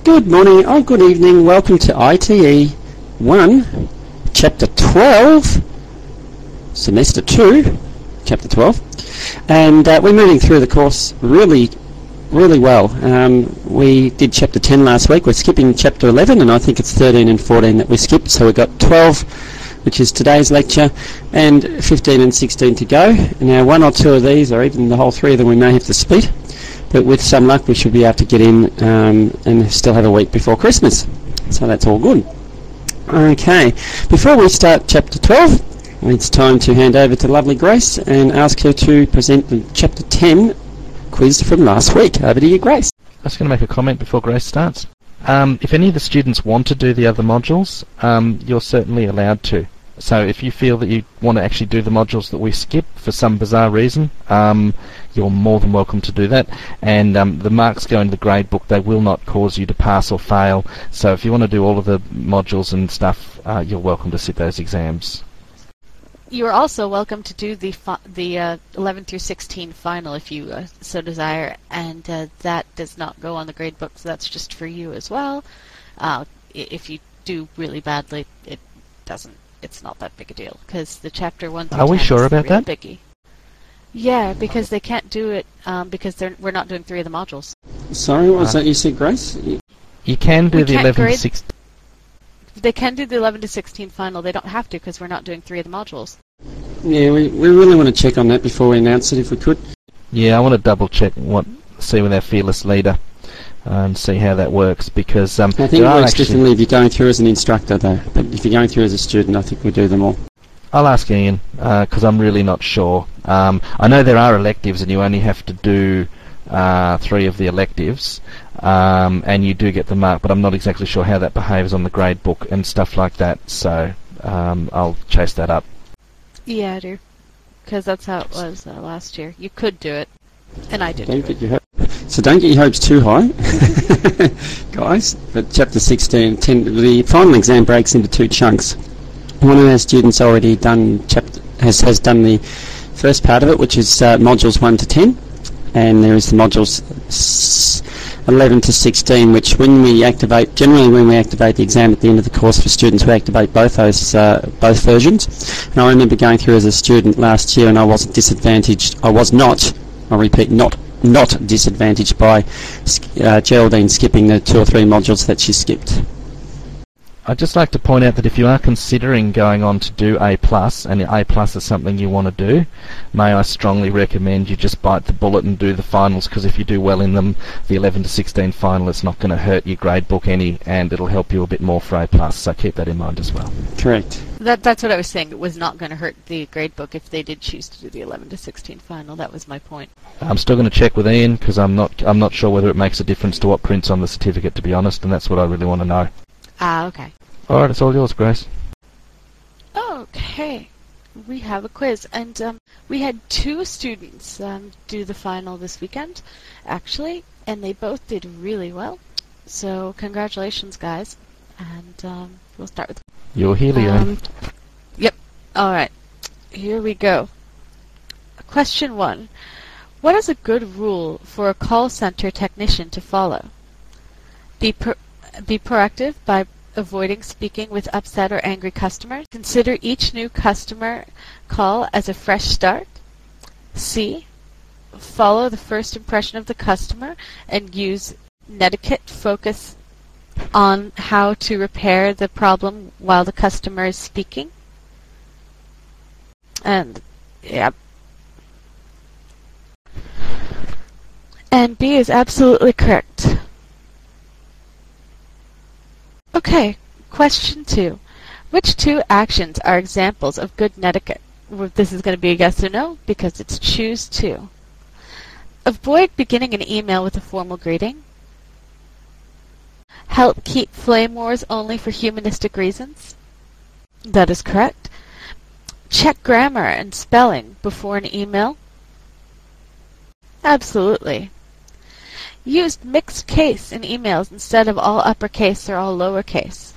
Good morning, good evening, welcome to ITE 1, Chapter 12, Semester 2, Chapter 12, and we're moving through the course really well. We did Chapter 10 last week, we're skipping Chapter 11, and I think it's 13 and 14 that we skipped, so we've got 12, which is today's lecture, and 15 and 16 to go. Now, one or two of these, or even the whole three of them, we may have to split. But with some luck, we should be able to get in and still have a week before Christmas. So that's all good. Okay, before we start Chapter 12, it's time to hand over to lovely Grace and ask her to present the Chapter 10 quiz from last week. Over to you, Grace. I was going to make a comment before Grace starts. If any of the students want to do the other modules, you're certainly allowed to. So if you feel that you want to actually do the modules that we skip for some bizarre reason, you're more than welcome to do that. And the marks go into the grade book. They will not cause you to pass or fail. So if you want to do all of the modules and stuff, you're welcome to sit those exams. You are also welcome to do the 11 through 16 final if you so desire, and that does not go on the grade book, so that's just for you as well. If you do really badly, it's not that big a deal, because the chapter 1 through 10 Are we sure about that? Biggie. Yeah, because they can't do it because we're not doing 3 of the modules. Sorry, what was that you said, Grace? You can do the 11 to 16. They can do the 11 to 16 final. They don't have to because we're not doing 3 of the modules. Yeah, we really want to check on that before we announce it, if we could. Yeah, I want to double check see with our fearless leader and see how that works, because I think it works differently if you're going through as an instructor, though. But if you're going through as a student, I think we do them all. I'll ask Ian, because I'm really not sure. I know there are electives, and you only have to do 3 of the electives, and you do get the mark, but I'm not exactly sure how that behaves on the grade book and stuff like that, so I'll chase that up. Yeah, I do, because that's how it was last year. You could do it, and I did. So don't get your hopes too high, guys. But Chapter 16, 10, the final exam breaks into 2 chunks. One of our students already has done the first part of it, which is modules 1 to 10, and there is the modules 11 to 16, which generally when we activate the exam at the end of the course for students, we activate both versions. And I remember going through as a student last year, and I wasn't disadvantaged. I was not, I repeat, not disadvantaged by Geraldine skipping the 2 or 3 modules that she skipped. I'd just like to point out that if you are considering going on to do A+, and A+ is something you want to do, may I strongly recommend you just bite the bullet and do the finals, because if you do well in them, the 11 to 16 final, it's not going to hurt your grade book any, and it'll help you a bit more for A+, so keep that in mind as well. Correct. That's what I was saying. It was not going to hurt the grade book if they did choose to do the 11 to 16 final. That was my point. I'm still going to check with Ian, because I'm not sure whether it makes a difference to what prints on the certificate, to be honest, and that's what I really want to know. Okay. Alright, it's all yours, Grace. Okay. We have a quiz, and we had 2 students do the final this weekend, actually, and they both did really well. So, congratulations, guys. And we'll start with... You're Helio. Yep. Alright. Here we go. Question 1. What is a good rule for a call center technician to follow? Be proactive by avoiding speaking with upset or angry customers. Consider each new customer call as a fresh start. C. Follow the first impression of the customer and use netiquette. Focus on how to repair the problem while the customer is speaking. And, yep. And B is absolutely correct. Okay, question 2. Which 2 actions are examples of good netiquette? This is going to be a yes or no, because it's choose 2. Avoid beginning an email with a formal greeting. Help keep flame wars only for humanistic reasons. That is correct. Check grammar and spelling before an email. Absolutely. Used mixed case in emails instead of all uppercase or all lowercase.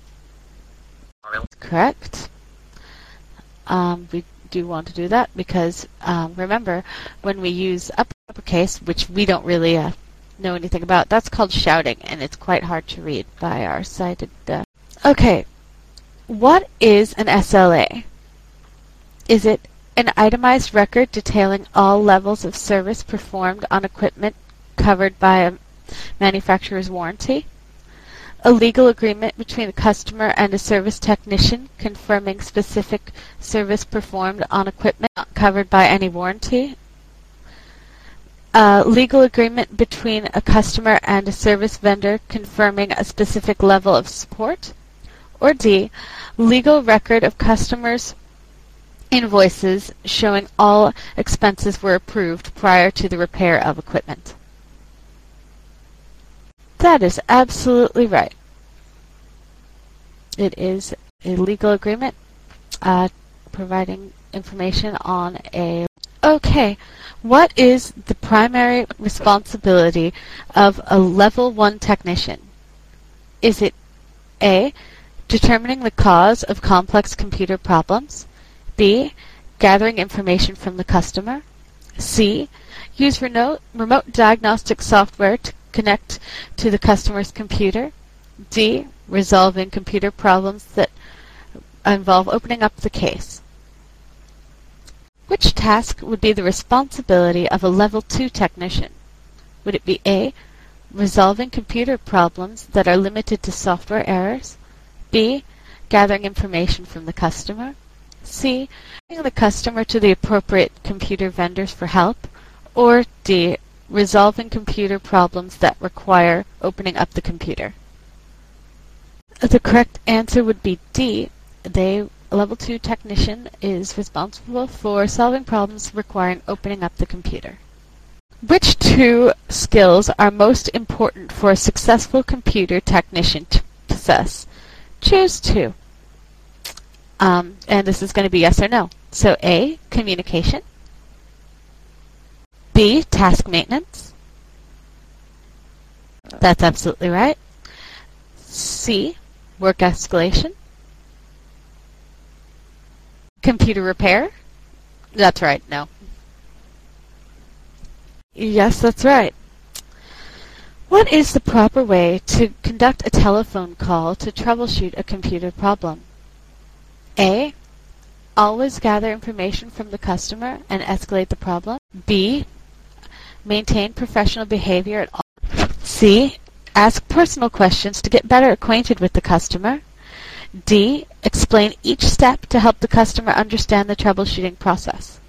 Correct. We do want to do that because remember, when we use uppercase, which we don't really know anything about. That's called shouting, and it's quite hard to read by our sighted. Okay, what is an SLA? Is it an itemized record detailing all levels of service performed on equipment covered by a manufacturer's warranty? A legal agreement between a customer and a service technician confirming specific service performed on equipment not covered by any warranty? A legal agreement between a customer and a service vendor confirming a specific level of support? Or D, legal record of customers' invoices showing all expenses were approved prior to the repair of equipment. That is absolutely right. It is a legal agreement providing information on a... Okay, what is the primary responsibility of a Level 1 technician? Is it A, determining the cause of complex computer problems? B, gathering information from the customer? C, use remote diagnostic software to connect to the customer's computer? D, resolving computer problems that involve opening up the case. Which task would be the responsibility of a Level 2 technician? Would it be A, resolving computer problems that are limited to software errors? B, gathering information from the customer? C, bringing the customer to the appropriate computer vendors for help? Or D, resolving computer problems that require opening up the computer? The correct answer would be D. A Level 2 technician is responsible for solving problems requiring opening up the computer. Which two skills are most important for a successful computer technician to possess? Choose two. And this is going to be yes or no. So A, communication. B, task maintenance. That's absolutely right. C, work escalation. Computer repair. That's right, no. Yes, that's right. What is the proper way to conduct a telephone call to troubleshoot a computer problem? A, always gather information from the customer and escalate the problem. B, maintain professional behavior at all. C, ask personal questions to get better acquainted with the customer. D, explain each step to help the customer understand the troubleshooting process.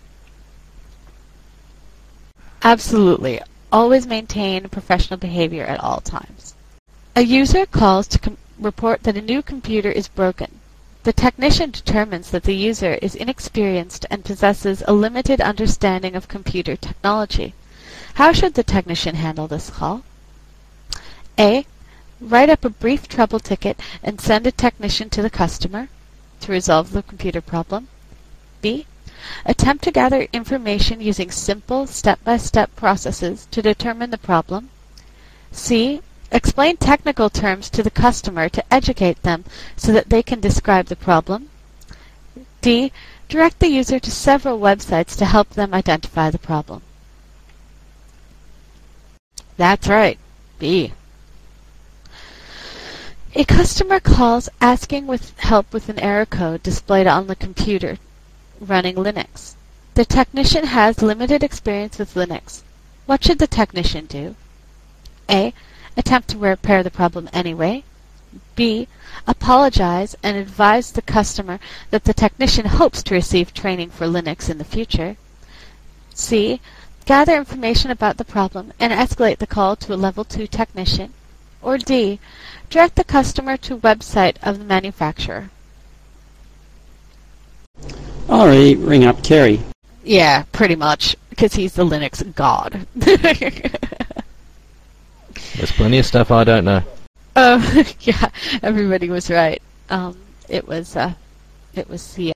Absolutely. Always maintain professional behavior at all times. A user calls to report that a new computer is broken. The technician determines that the user is inexperienced and possesses a limited understanding of computer technology. How should the technician handle this call? A, write up a brief trouble ticket and send a technician to the customer to resolve the computer problem. B, attempt to gather information using simple step-by-step processes to determine the problem. C, explain technical terms to the customer to educate them so that they can describe the problem. D, direct the user to several websites to help them identify the problem. That's right, B. A customer calls asking help with an error code displayed on the computer running Linux. The technician has limited experience with Linux. What should the technician do? A, attempt to repair the problem anyway. B, apologize and advise the customer that the technician hopes to receive training for Linux in the future. C, gather information about the problem and escalate the call to a Level 2 technician. Or D, direct the customer to a website of the manufacturer. Or ring up Kerry. Yeah, pretty much, because he's the Linux god. There's plenty of stuff I don't know. Oh, yeah, everybody was right. It was the...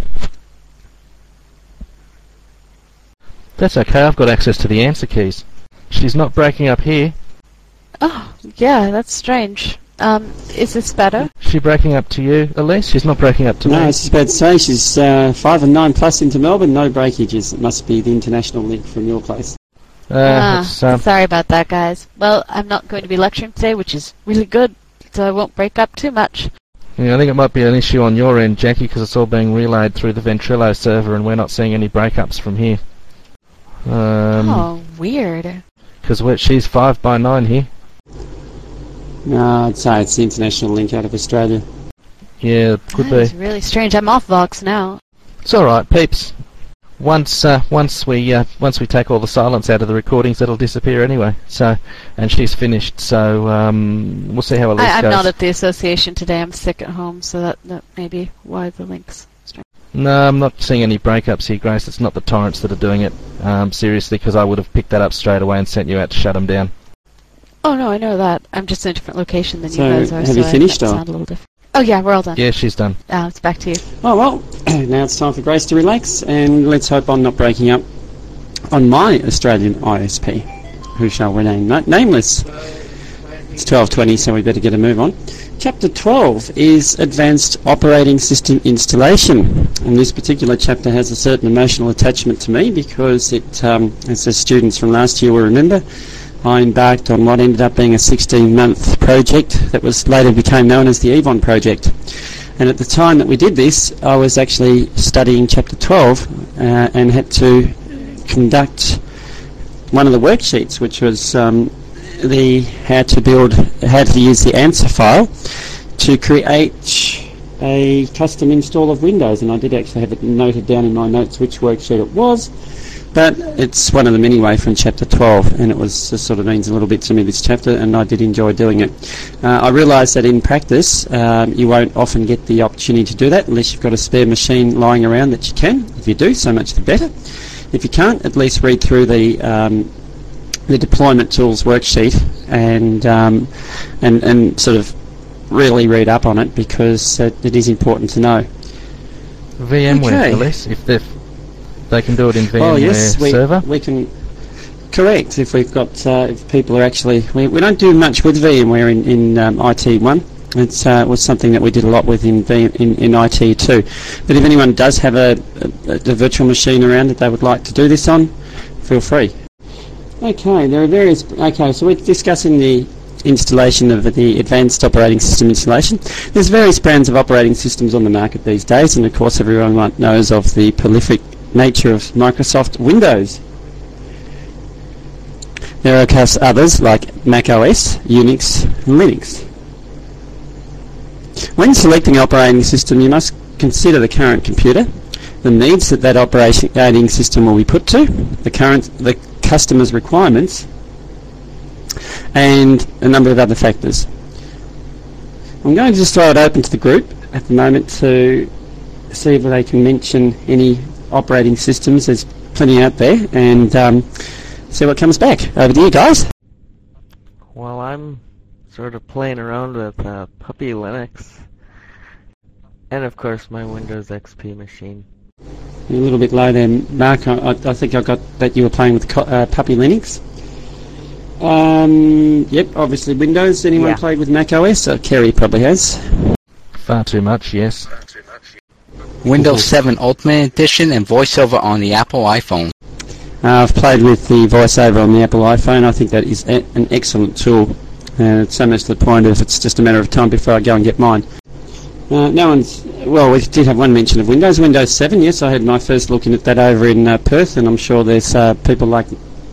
That's okay, I've got access to the answer keys. She's not breaking up here. Oh, yeah, that's strange. Is this better? She breaking up to you, Elise? She's not breaking up to me. No, I was just about to say, she's 5 and 9 plus into Melbourne, no breakages. It must be the international link from your place. Sorry about that, guys. Well, I'm not going to be lecturing today, which is really good, so I won't break up too much. Yeah, I think it might be an issue on your end, Jackie, because it's all being relayed through the Ventrilo server and we're not seeing any breakups from here. Oh, weird. Because she's 5 by 9 here. No, I'd say it's the international link out of Australia. Yeah, could That is be. really strange. I'm off Vox now. It's alright, peeps. Once we take all the silence out of the recordings, it'll disappear anyway. So, and she's finished. So we'll see how Elise I'm goes. not at the association today. I'm sick at home, so that may be why the link's strange. No, I'm not seeing any breakups here, Grace. It's not the torrents that are doing it. Seriously, because I would have picked that up straight away and sent you out to shut them down. Oh no, I know that. I'm just in a different location than So, you guys are. have you finished, That or? sound a little different. Oh yeah, we're all done. Yeah, she's done. It's back to you. Oh well, now it's time for Grace to relax, and let's hope I'm not breaking up on my Australian ISP, who shall remain nameless. It's 12:20, so we better get a move on. Chapter 12 is Advanced Operating System Installation, and this particular chapter has a certain emotional attachment to me because it, as the students from last year will remember, I embarked on what ended up being a 16-month project that was later became known as the Evon project. And at the time that we did this, I was actually studying Chapter 12 and had to conduct one of the worksheets, which was how to use the answer file to create a custom install of Windows. And I did actually have it noted down in my notes which worksheet it was. But it's one of them anyway from Chapter 12, and it was just sort of means a little bit to me, this chapter, and I did enjoy doing it. I realise that in practice you won't often get the opportunity to do that unless you've got a spare machine lying around that you can. If you do, so much the better. If you can't, at least read through the deployment tools worksheet and sort of really read up on it, because it is important to know. VMware, Okay. Elise, if they can do it in VMware Oh yes, server. we can. Correct. If we've got, if people are actually, we don't do much with VMware in IT1. It was something that we did a lot with in IT2. But if anyone does have a virtual machine around that they would like to do this on, feel free. Okay, there are various. Okay, so we're discussing the installation of the Advanced Operating System installation. There's various brands of operating systems on the market these days, and of course everyone knows of the prolific nature of Microsoft Windows. There are of course others like Mac OS, Unix and Linux. When selecting an operating system, you must consider the current computer, the needs that operating system will be put to, the customer's requirements, and a number of other factors. I'm going to just throw it open to the group at the moment to see if they can mention any operating systems. There's plenty out there, and see what comes back. Over to you guys. Well, I'm sort of playing around with Puppy Linux, and of course my Windows XP machine. You're a little bit low there, Mark. I think I got that you were playing with Puppy Linux. Yep, obviously Windows. Anyone Yeah. played with Mac OS? Kerry probably has. Far too much, yes. Windows 7 Ultimate Edition and VoiceOver on the Apple iPhone. I've played with the VoiceOver on the Apple iPhone. I think that is an excellent tool. It's so much to the point of it's just a matter of time before I go and get mine. No one's... Well, we did have one mention of Windows. Windows 7, yes, I had my first look at that over in Perth, and I'm sure there's people like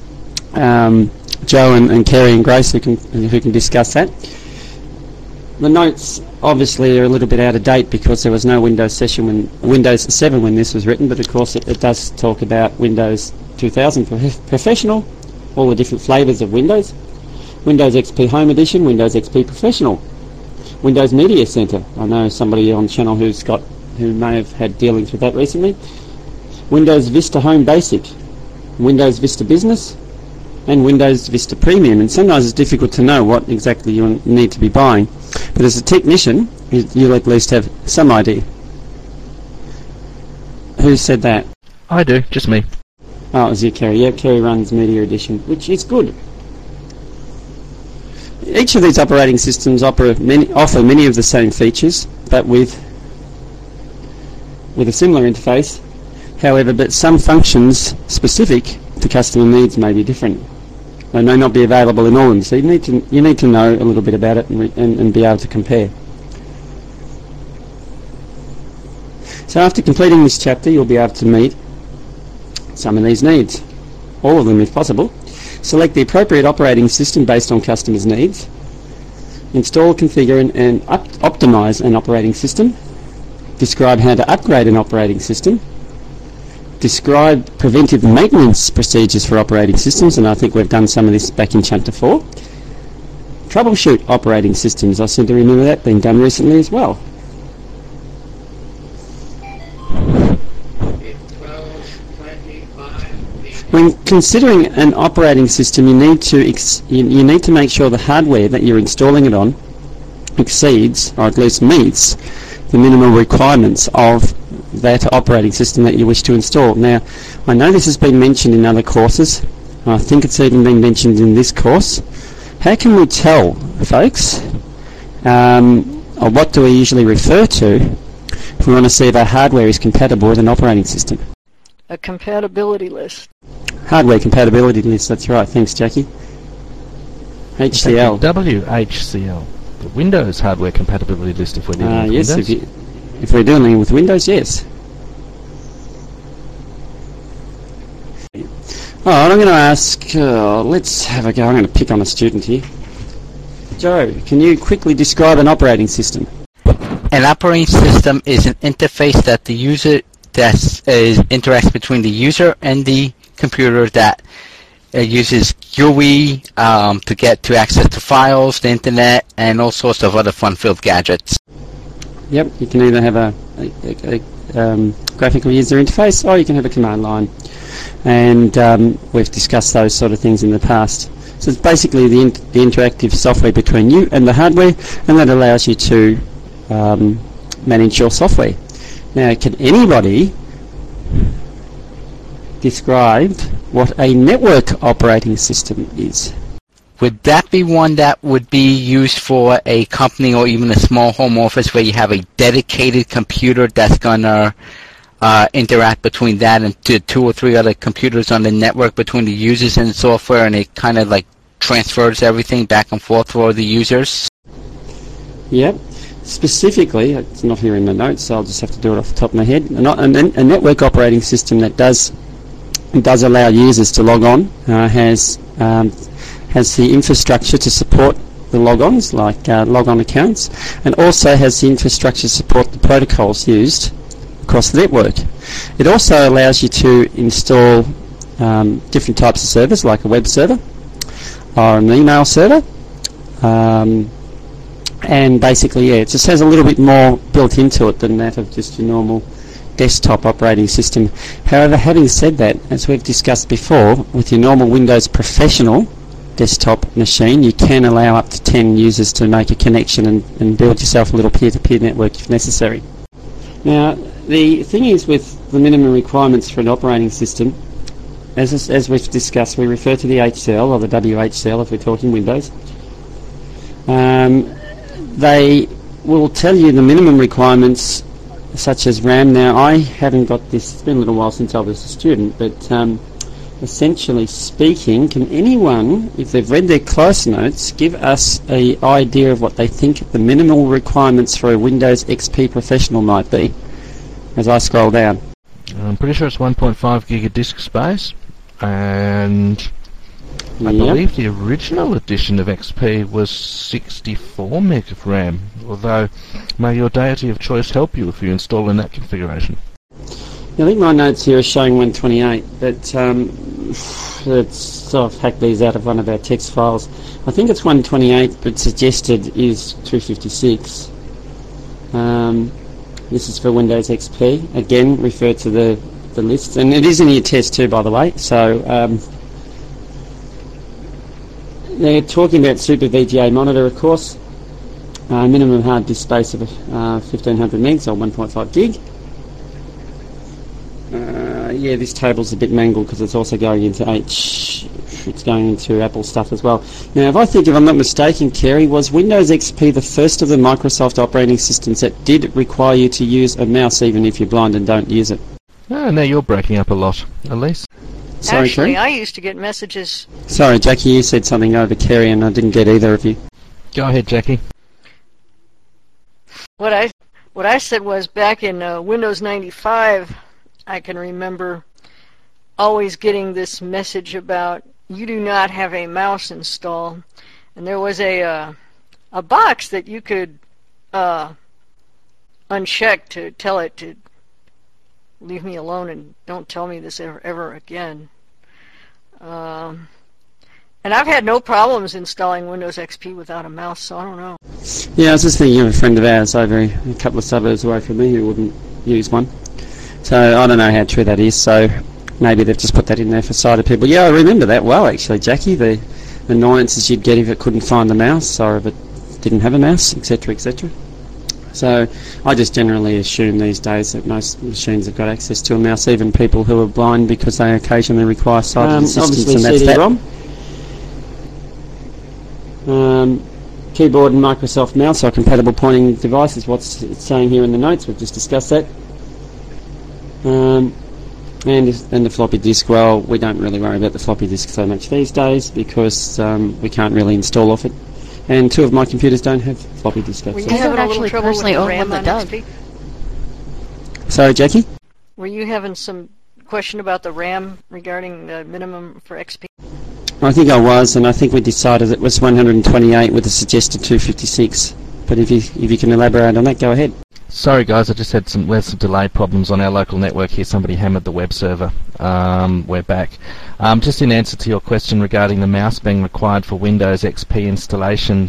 Joe and Kerry and Grace who can discuss that. The notes obviously are a little bit out of date because there was no Windows 7 when this was written, but of course it does talk about Windows 2000 Professional, all the different flavours of Windows, Windows XP Home Edition, Windows XP Professional, Windows Media Center. I know somebody on the channel who may have had dealings with that recently. Windows Vista Home Basic, Windows Vista Business, and Windows Vista Premium. And sometimes it's difficult to know what exactly you need to be buying. But as a technician, you'll at least have some idea. Who said that? I do, just me. Oh, it was you, Kerry. Yeah, Kerry runs Media Edition, which is good. Each of these operating systems offer many of the same features, but with a similar interface. However, but some functions specific the customer needs may be different. They may not be available in all of them, so you need to know a little bit about it and be able to compare. So after completing this chapter, you'll be able to meet some of these needs, all of them if possible. Select the appropriate operating system based on customers' needs. Install, configure and optimize an operating system. Describe how to upgrade an operating system. Describe preventive maintenance procedures for operating systems, and I think we've done some of this back in Chapter 4. Troubleshoot operating systems. I seem to remember that being done recently as well. When considering an operating system, you need to make sure the hardware that you're installing it on exceeds, or at least meets, the minimal requirements of that operating system that you wish to install. Now, I know this has been mentioned in other courses. I think it's even been mentioned in this course. How can we tell, folks, or what do we usually refer to if we want to see if our hardware is compatible with an operating system? A compatibility list. Hardware compatibility list, that's right. Thanks, Jackie. HCL. WHCL. The Windows hardware compatibility list if we're dealing with yes, Windows. If we're dealing with Windows, yes. Alright, I'm going to ask, let's have a go. I'm going to pick on a student here. Joe, can you quickly describe an operating system? An operating system is an interface that the user interacts between the user and the computer that uses GUI to access to files, the internet, and all sorts of other fun-filled gadgets. Yep, you can either have a graphical user interface or you can have a command line. And we've discussed those sort of things in the past. So it's basically the interactive software between you and the hardware, and that allows you to manage your software. Now, can anybody describe what a network operating system is? Would that be one that would be used for a company or even a small home office where you have a dedicated computer that's going to interact between that and two or three other computers on the network between the users and the software, and it kind of like transfers everything back and forth for the users? Yep. Specifically, it's not here in the notes, so I'll just have to do it off the top of my head. A network operating system that does allow users to log on has the infrastructure to support the logons, like logon accounts, and also has the infrastructure to support the protocols used across the network. It also allows you to install different types of servers, like a web server or an email server, and basically, it just has a little bit more built into it than that of just your normal desktop operating system. However, having said that, as we've discussed before, with your normal Windows Professional desktop machine, you can allow up to 10 users to make a connection and build yourself a little peer-to-peer network if necessary. Now, the thing is with the minimum requirements for an operating system, as we've discussed, we refer to the HCL or the WHCL if we're talking Windows. They will tell you the minimum requirements such as RAM. Now, I haven't got this, it's been a little while since I was a student, but essentially speaking, can anyone, if they've read their class notes, give us an idea of what they think the minimal requirements for a Windows XP Professional might be, as I scroll down? I'm pretty sure it's 1.5 gig of disk space, and I believe the original edition of XP was 64 meg of RAM, although may your deity of choice help you if you install in that configuration. I think my notes here are showing 128, but let's sort of hack these out of one of our text files. I think it's 128, but suggested is 256. This is for Windows XP. Again, refer to the list, and it is in your test too, by the way. So they're talking about Super VGA monitor, of course. Minimum hard disk space of 1500 megs or 1.5 gig. Yeah, this table's a bit mangled because it's also going into it's going into Apple stuff as well. Now, if I'm not mistaken, Kerry, was Windows XP the first of the Microsoft operating systems that did require you to use a mouse even if you're blind and don't use it? Oh, now you're breaking up a lot, Elise. Sorry, Actually, Kerry? I used to get messages. Sorry, Jackie, you said something over Kerry and I didn't get either of you. Go ahead, Jackie. What I said was back in Windows 95, I can remember always getting this message about you do not have a mouse installed, and there was a box that you could uncheck to tell it to leave me alone and don't tell me this ever again. And I've had no problems installing Windows XP without a mouse, so I don't know. Yeah, I was just thinking of a friend of ours over a couple of suburbs away from me who wouldn't use one. So I don't know how true that is, so maybe they've just put that in there for sighted people. Yeah, I remember that well, actually, Jackie, the annoyances you'd get if it couldn't find the mouse or if it didn't have a mouse, etc., etc. So I just generally assume these days that most machines have got access to a mouse, even people who are blind, because they occasionally require sighted assistance, and that's that. Keyboard and Microsoft mouse are compatible pointing devices. What's it's saying here in the notes, we've just discussed that. And the floppy disk, well, we don't really worry about the floppy disk so much these days because we can't really install off it. And two of my computers don't have floppy disk Were access. you I don't having a little actually trouble with personally the own RAM one on that does. XP? Sorry, Jackie? Were you having some question about the RAM regarding the minimum for XP? I think I was, and I think we decided it was 128 with a suggested 256. But if you can elaborate on that, go ahead. Sorry guys, I just had some delay problems on our local network here. Somebody hammered the web server. We're back. Just in answer to your question regarding the mouse being required for Windows XP installation,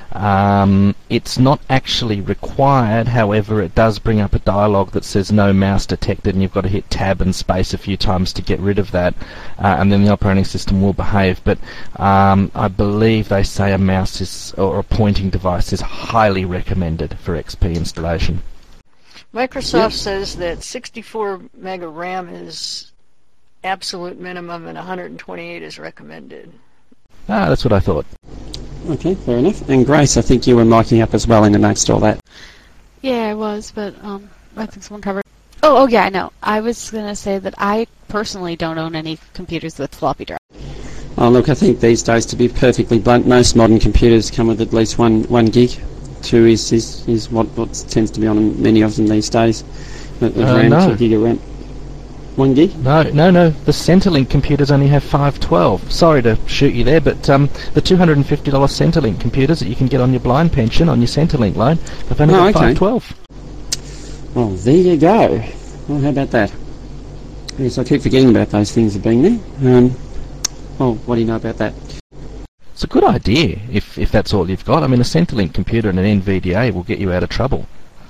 it's not actually required. However, it does bring up a dialog that says no mouse detected, and you've got to hit tab and space a few times to get rid of that, and then the operating system will behave. But I believe they say a mouse is, or a pointing device is highly recommended for XP installation. Microsoft says that 64 mega RAM is absolute minimum and 128 is recommended. That's what I thought. Okay, fair enough. And Grace, I think you were miking up as well in the notes to all that. Yeah, I was, but I think someone covered. Oh, yeah, I know. I was gonna say that I personally don't own any computers with floppy drive. Oh, look, I think these days, to be perfectly blunt, most modern computers come with at least one gig. 2 is what tends to be on many of them these days. RAM, no. 2 gig of RAM. 1 gig? No. The Centrelink computers only have 512. Sorry to shoot you there, but the $250 Centrelink computers that you can get on your blind pension on your Centrelink loan, they've only got 512. Well, there you go. Well, how about that? Yes, I keep forgetting about those things of being there. Well, what do you know about that? It's a good idea if that's all you've got. I mean, a Centrelink computer and an NVDA will get you out of trouble.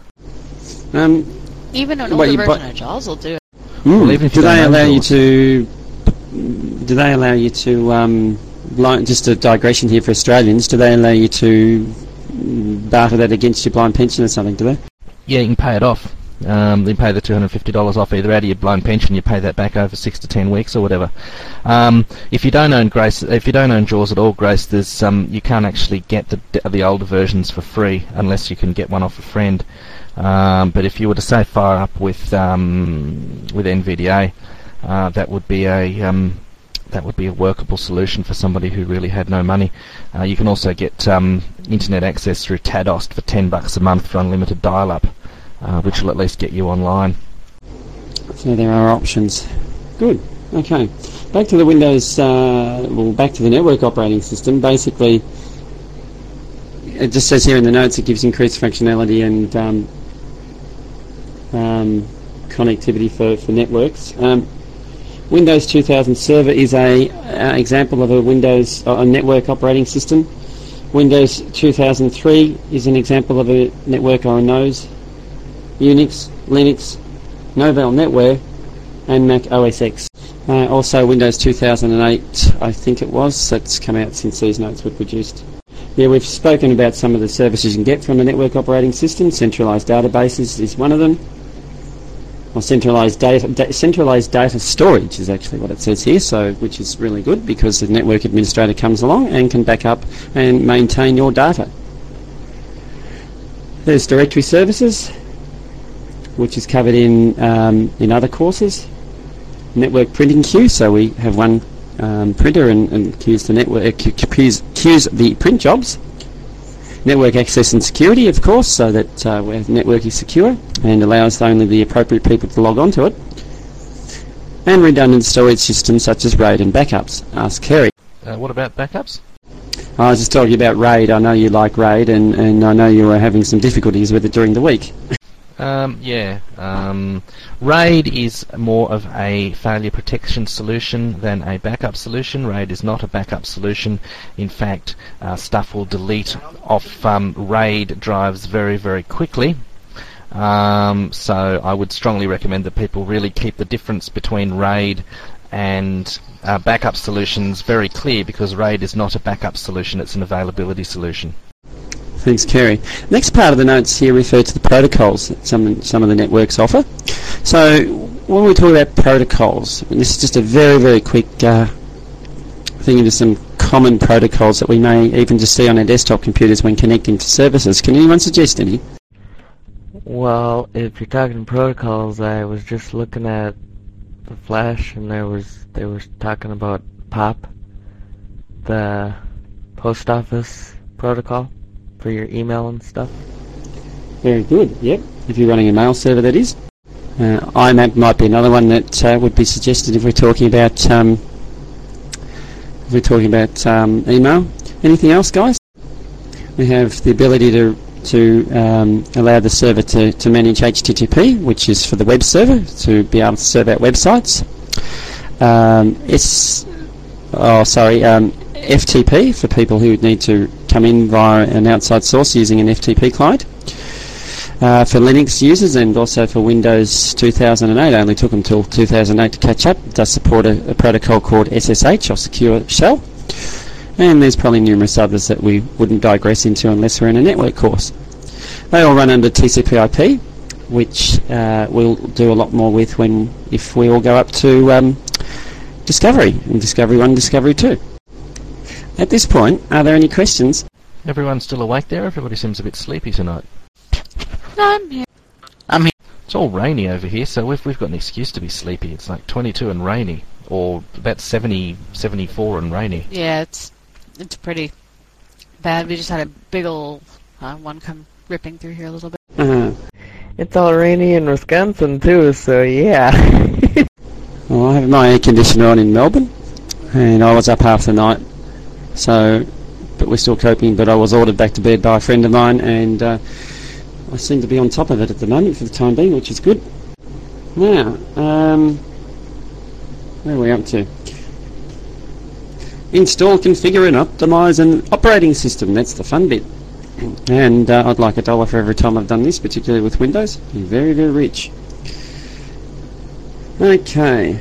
Even an older version of JAWS will do it. Well, even if do you they don't allow own you JAWS. to just a digression here for Australians, do they allow you to barter that against your blind pension or something, do they? Yeah, you can pay it off. You can pay the $250 off either out of your blind pension, you pay that back over 6 to 10 weeks or whatever. If you don't own JAWS at all, Grace, there's you can't actually get the older versions for free unless you can get one off a friend. But if you were to say fire up with NVDA, that would be a workable solution for somebody who really had no money. You can also get internet access through TADOST for $10 a month for unlimited dial-up, which will at least get you online. So there are options. Good. Okay. Back to the Windows, back to the network operating system. Basically, it just says here in the notes it gives increased functionality and connectivity for networks. Windows 2000 Server is a example of a network operating system. Windows 2003 is an example of a network or a NOS. Unix, Linux, Novell NetWare, and Mac OS X. Also Windows 2008, I think it was, that's come out since these notes were produced. Yeah, we've spoken about some of the services you can get from a network operating system. Centralized databases is one of them. Or centralized data storage is actually what it says here, so which is really good because the network administrator comes along and can back up and maintain your data. There's directory services, which is covered in other courses. network printing queue, so we have one printer and queues the network, queues the print jobs. Network access and security, of course, so that our network is secure and allows only the appropriate people to log on to it. And redundant storage systems such as RAID and backups. Ask Kerry. What about backups? I was just talking about RAID. I know you like RAID, and I know you were having some difficulties with it during the week. RAID is more of a failure protection solution than a backup solution. RAID is not a backup solution. In fact, stuff will delete off RAID drives very, very quickly. So I would strongly recommend that people really keep the difference between RAID and backup solutions very clear, because RAID is not a backup solution, it's an availability solution. Thanks, Kerry. Next part of the notes here refer to the protocols that some of the networks offer. So when we talk about protocols, and this is just a very, very quick thing into some common protocols that we may even just see on our desktop computers when connecting to services. Can anyone suggest any? Well, if you're talking protocols, I was just looking at the Flash, and they were talking about POP, the post office protocol for your email and stuff. Very good, yep. If you're running a mail server, that is. IMAP might be another one that would be suggested if we're talking about email. Anything else, guys? We have the ability to allow the server to manage HTTP, which is for the web server, to be able to serve out websites. FTP for people who need to come in via an outside source using an FTP client. For Linux users and also for Windows 2008, only took them till 2008 to catch up. It does support a protocol called SSH, or Secure Shell. And there's probably numerous others that we wouldn't digress into unless we're in a network course. They all run under TCP/IP, which we'll do a lot more with if we all go up to Discovery, and Discovery 1, Discovery 2. At this point, are there any questions? Everyone's still awake there? Everybody seems a bit sleepy tonight. No, I'm here. I'm here. It's all rainy over here, so we've got an excuse to be sleepy. It's like 22 and rainy, or about 70, 74 and rainy. Yeah, it's pretty bad. We just had a big old one come ripping through here a little bit. It's all rainy in Wisconsin too, so yeah. Well, I have my air conditioner on in Melbourne, and I was up half the night, but we're still coping. But I was ordered back to bed by a friend of mine, and I seem to be on top of it at the moment for the time being, which is good. Now, where are we up to? Install, configure and optimise an operating system. That's the fun bit. And I'd like $1 for every time I've done this, particularly with Windows. You're very, very rich. Okay.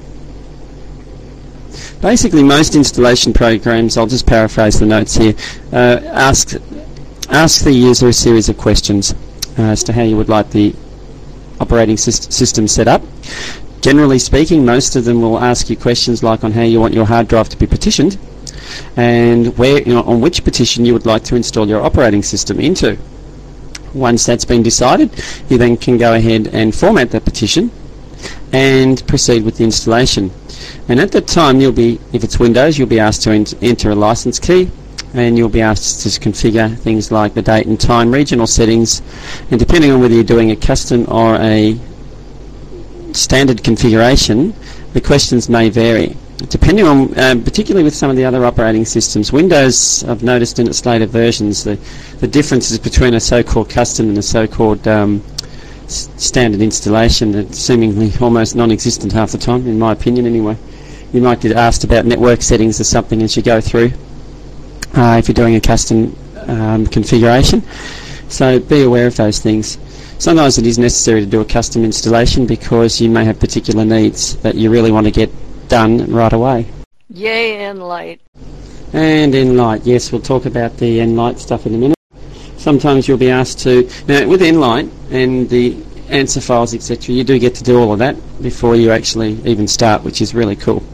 Basically, most installation programs, I'll just paraphrase the notes here, ask the user a series of questions as to how you would like the operating system set up. Generally speaking, most of them will ask you questions like on how you want your hard drive to be partitioned, and on which partition you would like to install your operating system into. Once that's been decided, you then can go ahead and format that partition and proceed with the installation. And at that time, if it's Windows, you'll be asked to enter a license key, and you'll be asked to configure things like the date and time, regional settings, and depending on whether you're doing a custom or a standard configuration, the questions may vary. Depending on, particularly with some of the other operating systems, Windows, I've noticed in its later versions, the differences between a so-called custom and a so-called standard installation are seemingly almost non-existent half the time, in my opinion anyway. You might get asked about network settings or something as you go through, if you're doing a custom configuration. So be aware of those things. Sometimes it is necessary to do a custom installation because you may have particular needs that you really want to get done right away. Yay, Nlight. And Nlight, yes, we'll talk about the Nlight stuff in a minute. Sometimes you'll be asked to, now with Nlight and the answer files, etc., you do get to do all of that before you actually even start, which is really cool.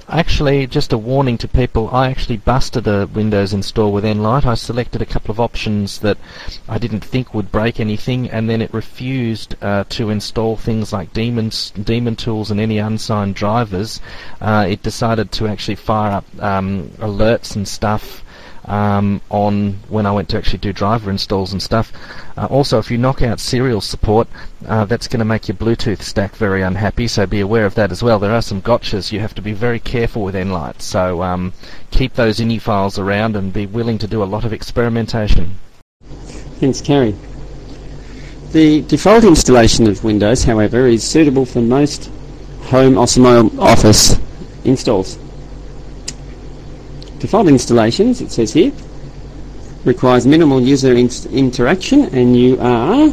Actually, just a warning to people, I actually busted a Windows install with Nlight. I selected a couple of options that I didn't think would break anything, and then it refused to install things like daemon tools and any unsigned drivers. It decided to actually fire up alerts and stuff on when I went to actually do driver installs and stuff. Also, if you knock out serial support, that's going to make your Bluetooth stack very unhappy, so be aware of that as well. There are some gotchas. You have to be very careful with Nlight, so keep those INI files around and be willing to do a lot of experimentation. Thanks, Kerry. The default installation of Windows, however, is suitable for most home Office installs. Default installations, it says here, requires minimal user interaction, and you are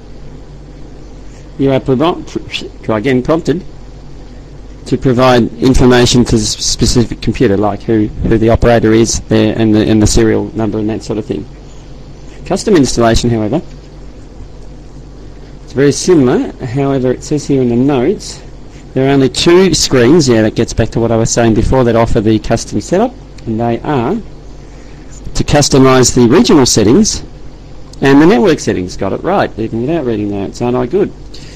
prompted to provide information to the specific computer, like who the operator is there and the serial number and that sort of thing. Custom installation, however, it's very similar. However, it says here in the notes there are only two screens. Yeah, that gets back to what I was saying before, that offer the custom setup. And they are to customise the regional settings and the network settings. Got it right, even without reading that. Aren't I good?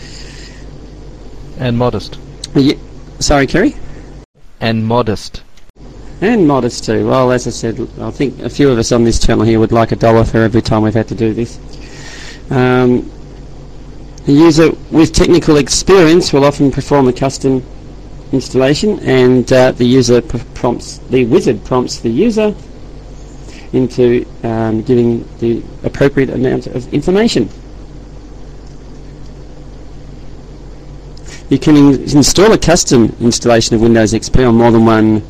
And modest. Yeah. Sorry, Kerry? And modest. And modest too. Well, as I said, I think a few of us on this channel here would like $1 for every time we've had to do this. A user with technical experience will often perform a custom installation, and the wizard prompts the user into giving the appropriate amount of information. You can install a custom installation of Windows XP on more than one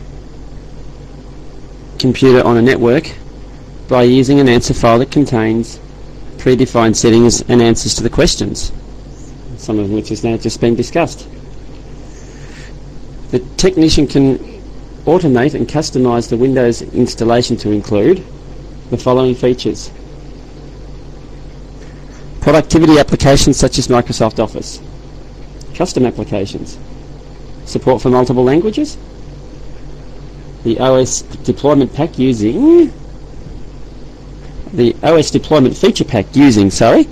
computer on a network by using an answer file that contains predefined settings and answers to the questions, some of which has now just been discussed. The technician can automate and customise the Windows installation to include the following features: productivity applications such as Microsoft Office, custom applications, support for multiple languages, the OS deployment pack using the OS deployment feature pack using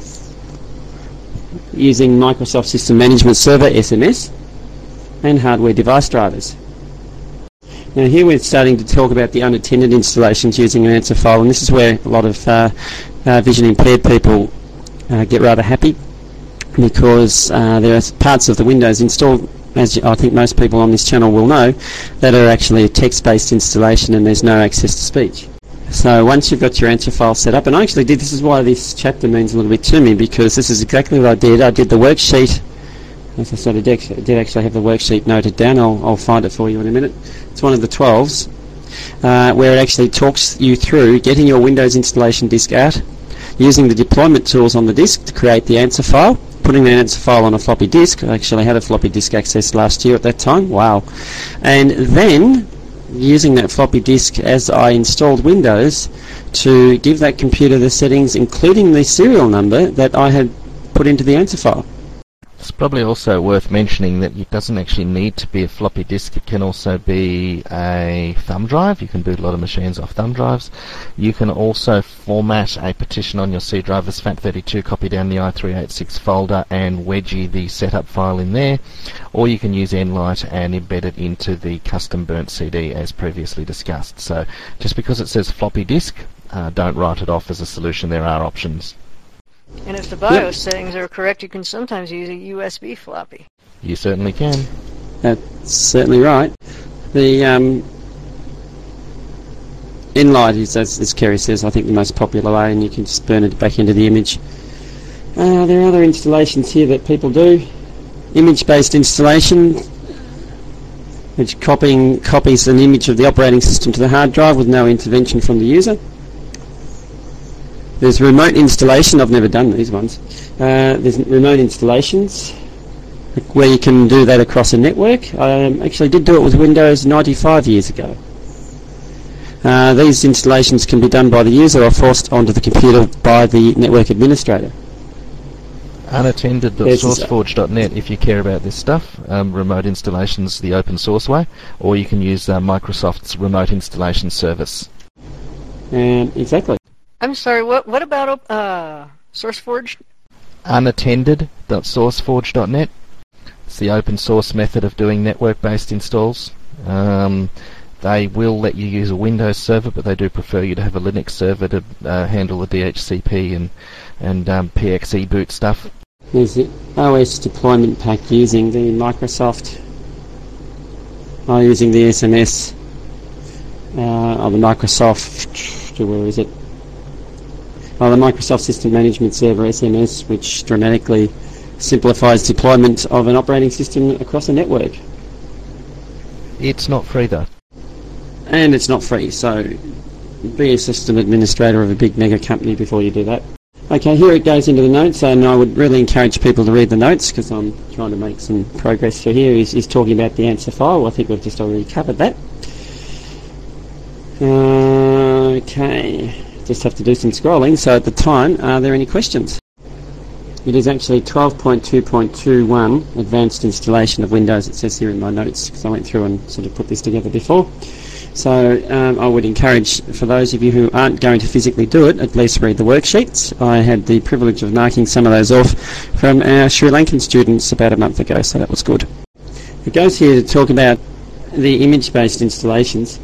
Microsoft System Management Server SMS, and hardware device drivers. Now here we're starting to talk about the unattended installations using an answer file, and this is where a lot of vision impaired people get rather happy, because there are parts of the Windows installed, as I think most people on this channel will know, that are actually a text-based installation and there's no access to speech. So once you've got your answer file set up, and I actually did, this is why this chapter means a little bit to me, because this is exactly what I did. I did the worksheet. As I said, I did actually have the worksheet noted down. I'll find it for you in a minute. It's one of the 12s, where it actually talks you through getting your Windows installation disk out, using the deployment tools on the disk to create the answer file, putting the answer file on a floppy disk. I actually had a floppy disk access last year at that time. Wow. And then using that floppy disk as I installed Windows to give that computer the settings, including the serial number that I had put into the answer file. It's probably also worth mentioning that it doesn't actually need to be a floppy disk. It can also be a thumb drive. You can boot a lot of machines off thumb drives. You can also format a partition on your C drive as FAT32, copy down the i386 folder and wedgie the setup file in there, or you can use Nlight and embed it into the custom burnt CD as previously discussed. So just because it says floppy disk, don't write it off as a solution. There are options. And if the BIOS settings are correct, you can sometimes use a USB floppy. You certainly can. That's certainly right. The Nlight is, as Kerry says, I think the most popular way, and you can just burn it back into the image. There are other installations here that people do. Image-based installation, which copies an image of the operating system to the hard drive with no intervention from the user. There's remote installation. I've never done these ones. There's remote installations where you can do that across a network. I actually did do it with Windows 95 years ago. These installations can be done by the user or forced onto the computer by the network administrator. Unattended.sourceforge.net if you care about this stuff. Remote installations the open source way, or you can use Microsoft's remote installation service. Exactly. I'm sorry, what about SourceForge? Unattended.sourceforge.net. It's the open source method of doing network-based installs. They will let you use a Windows server, but they do prefer you to have a Linux server to handle the DHCP and PXE boot stuff. There's the OS deployment pack using the Microsoft, using the SMS, or the Microsoft, where is it? The Microsoft System Management Server, SMS, which dramatically simplifies deployment of an operating system across a network. It's not free though. And it's not free, so be a system administrator of a big mega company before you do that. Okay, here it goes into the notes, and I would really encourage people to read the notes because I'm trying to make some progress. So here is talking about the answer file. I think we've just already covered that. Okay, just have to do some scrolling. So at the time, are there any questions? It is actually 12.2.21 advanced installation of Windows. It says here in my notes because I went through and sort of put this together before. So I would encourage, for those of you who aren't going to physically do it, at least read the worksheets. I had the privilege of marking some of those off from our Sri Lankan students about a month ago, so that was good. It goes here to talk about the image-based installations.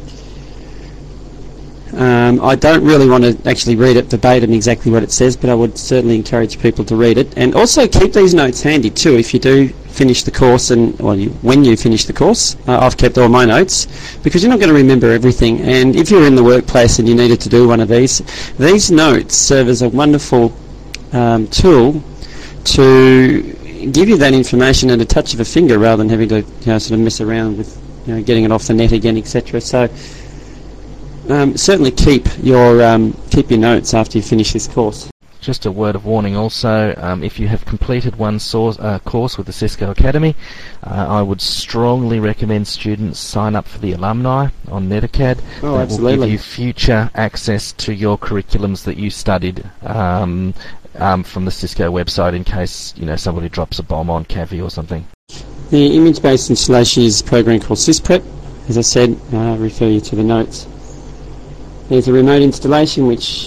I don't really want to actually read it verbatim exactly what it says, but I would certainly encourage people to read it. And also keep these notes handy too if you do finish the course, when you finish the course. I've kept all my notes because you're not going to remember everything. And if you're in the workplace and you needed to do one of these notes serve as a wonderful tool to give you that information at a touch of a finger rather than having to sort of mess around with getting it off the net again, etc. So certainly keep your notes after you finish this course. Just a word of warning also, if you have completed one course with the Cisco Academy, I would strongly recommend students sign up for the alumni on Netacad. Oh, that absolutely. will give you future access to your curriculums that you studied from the Cisco website in case somebody drops a bomb on Cavi or something. The image-based installation is a program called SysPrep. As I said, refer you to the notes. There's a remote installation which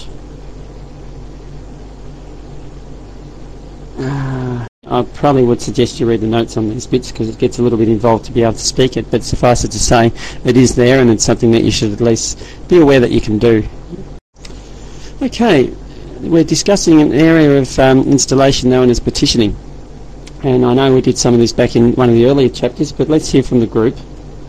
I probably would suggest you read the notes on these bits because it gets a little bit involved to be able to speak it, but suffice it to say it is there and it's something that you should at least be aware that you can do. Okay, we're discussing an area of installation known as partitioning, and I know we did some of this back in one of the earlier chapters, but let's hear from the group.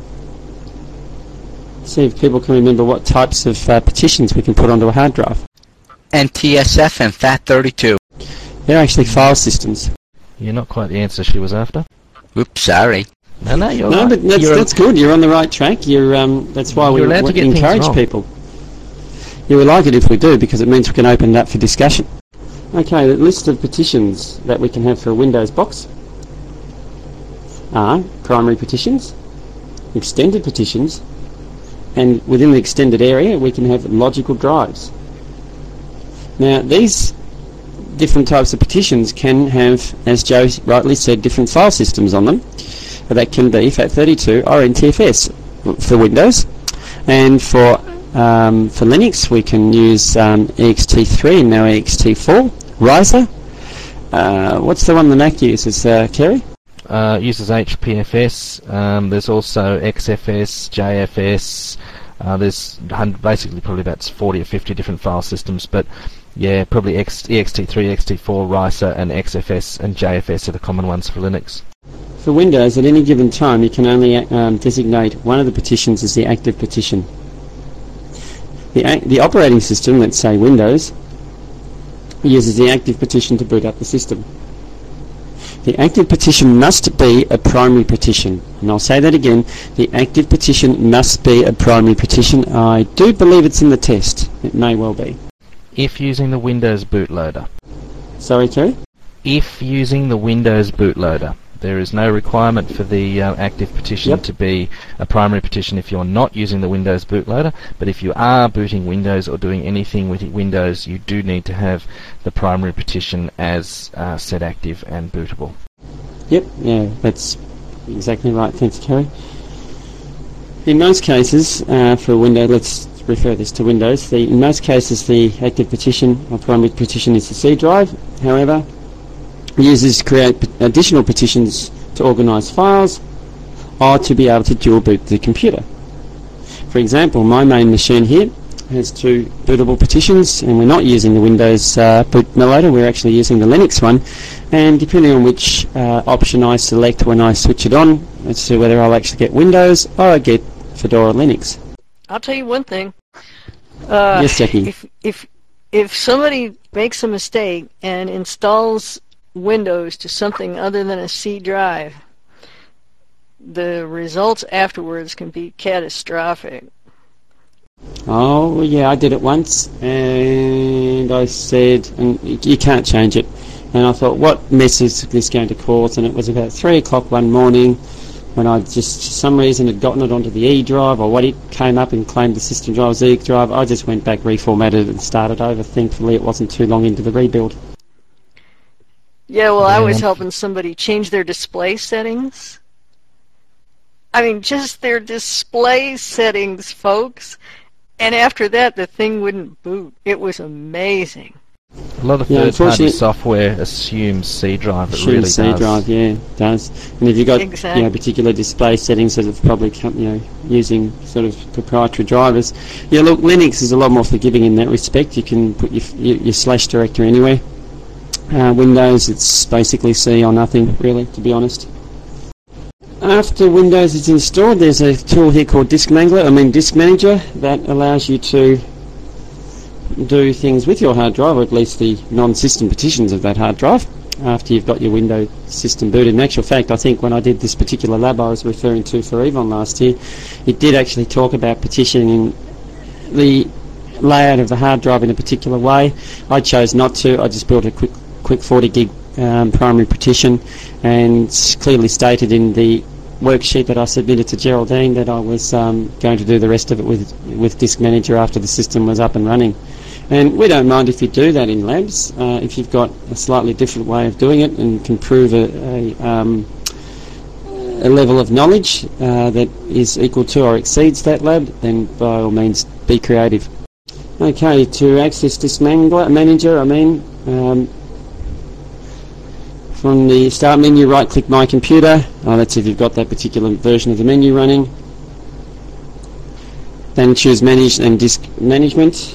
See if people can remember what types of partitions we can put onto a hard drive. NTSF and FAT32. They're actually file systems. You're not quite the answer she was after. Oops, sorry. No, you're No, right. but that's good. You're on the right track. That's why we allowed to get things encourage wrong. people. You will like it if we do because it means we can open it up for discussion. Okay, the list of partitions that we can have for a Windows box are primary partitions, extended partitions, and within the extended area we can have logical drives. Now these different types of partitions can have, as Joe rightly said, different file systems on them. That can be FAT32 or NTFS for Windows, and for Linux we can use ext3 and now ext4, Riser. What's the one the Mac uses, Kerry? Uses HPFS. There's also XFS, JFS. There's basically probably about 40 or 50 different file systems, but yeah, probably ext3, ext4, Riser, and XFS and JFS are the common ones for Linux. For Windows, at any given time, you can only designate one of the partitions as the active partition. The operating system, let's say Windows, uses the active partition to boot up the system. The active partition must be a primary partition. And I'll say that again, the active partition must be a primary partition. I do believe it's in the test. It may well be. If using the Windows bootloader. Sorry, Kerry? If using the Windows bootloader. There is no requirement for the active partition to be a primary partition if you're not using the Windows bootloader, but if you are booting Windows or doing anything with Windows, you do need to have the primary partition as set active and bootable. Yep, yeah, that's exactly right. Thanks, Kerry. In most cases, for Windows, let's refer this to Windows, in most cases the active partition or primary partition is the C drive. However, users create additional partitions to organise files or to be able to dual boot the computer. For example, my main machine here has 2 bootable partitions, and we're not using the Windows bootloader, we're actually using the Linux one, and depending on which option I select when I switch it on as to whether I'll actually get Windows or I get Fedora Linux. I'll tell you one thing. Yes, Jackie. If somebody makes a mistake and installs Windows to something other than a C drive, the results afterwards can be catastrophic. Oh, yeah, I did it once, and I said, and you can't change it. And I thought, what mess is this going to cause? And it was about 3 o'clock one morning when I just, for some reason, had gotten it onto the E drive, or what it came up and claimed the system drive was E drive. I just went back, reformatted it, and started over. Thankfully, it wasn't too long into the rebuild. Yeah, well, I was helping somebody change their display settings. I mean, just their display settings, folks. And after that, the thing wouldn't boot. It was amazing. A lot of third-party software assumes C drive. It really does. C drive, yeah, it does. And if you've got particular display settings that have probably come, using sort of proprietary drivers. Yeah, look, Linux is a lot more forgiving in that respect. You can put your slash directory anywhere. Windows, it's basically C or nothing, really, to be honest. After Windows is installed, there's a tool here called Disk Manager that allows you to do things with your hard drive, or at least the non-system partitions of that hard drive, after you've got your Windows system booted. In actual fact, I think when I did this particular lab I was referring to for Evon last year, it did actually talk about partitioning the layout of the hard drive in a particular way. I chose not to. I just built a quick 40 gig primary partition, and clearly stated in the worksheet that I submitted to Geraldine that I was going to do the rest of it with Disk Manager after the system was up and running. And we don't mind if you do that in labs. If you've got a slightly different way of doing it and can prove a level of knowledge that is equal to or exceeds that lab, then by all means be creative. Okay, to access Disk Manager, from the Start menu, right-click My Computer. That's if you've got that particular version of the menu running. Then choose Manage and Disk Management.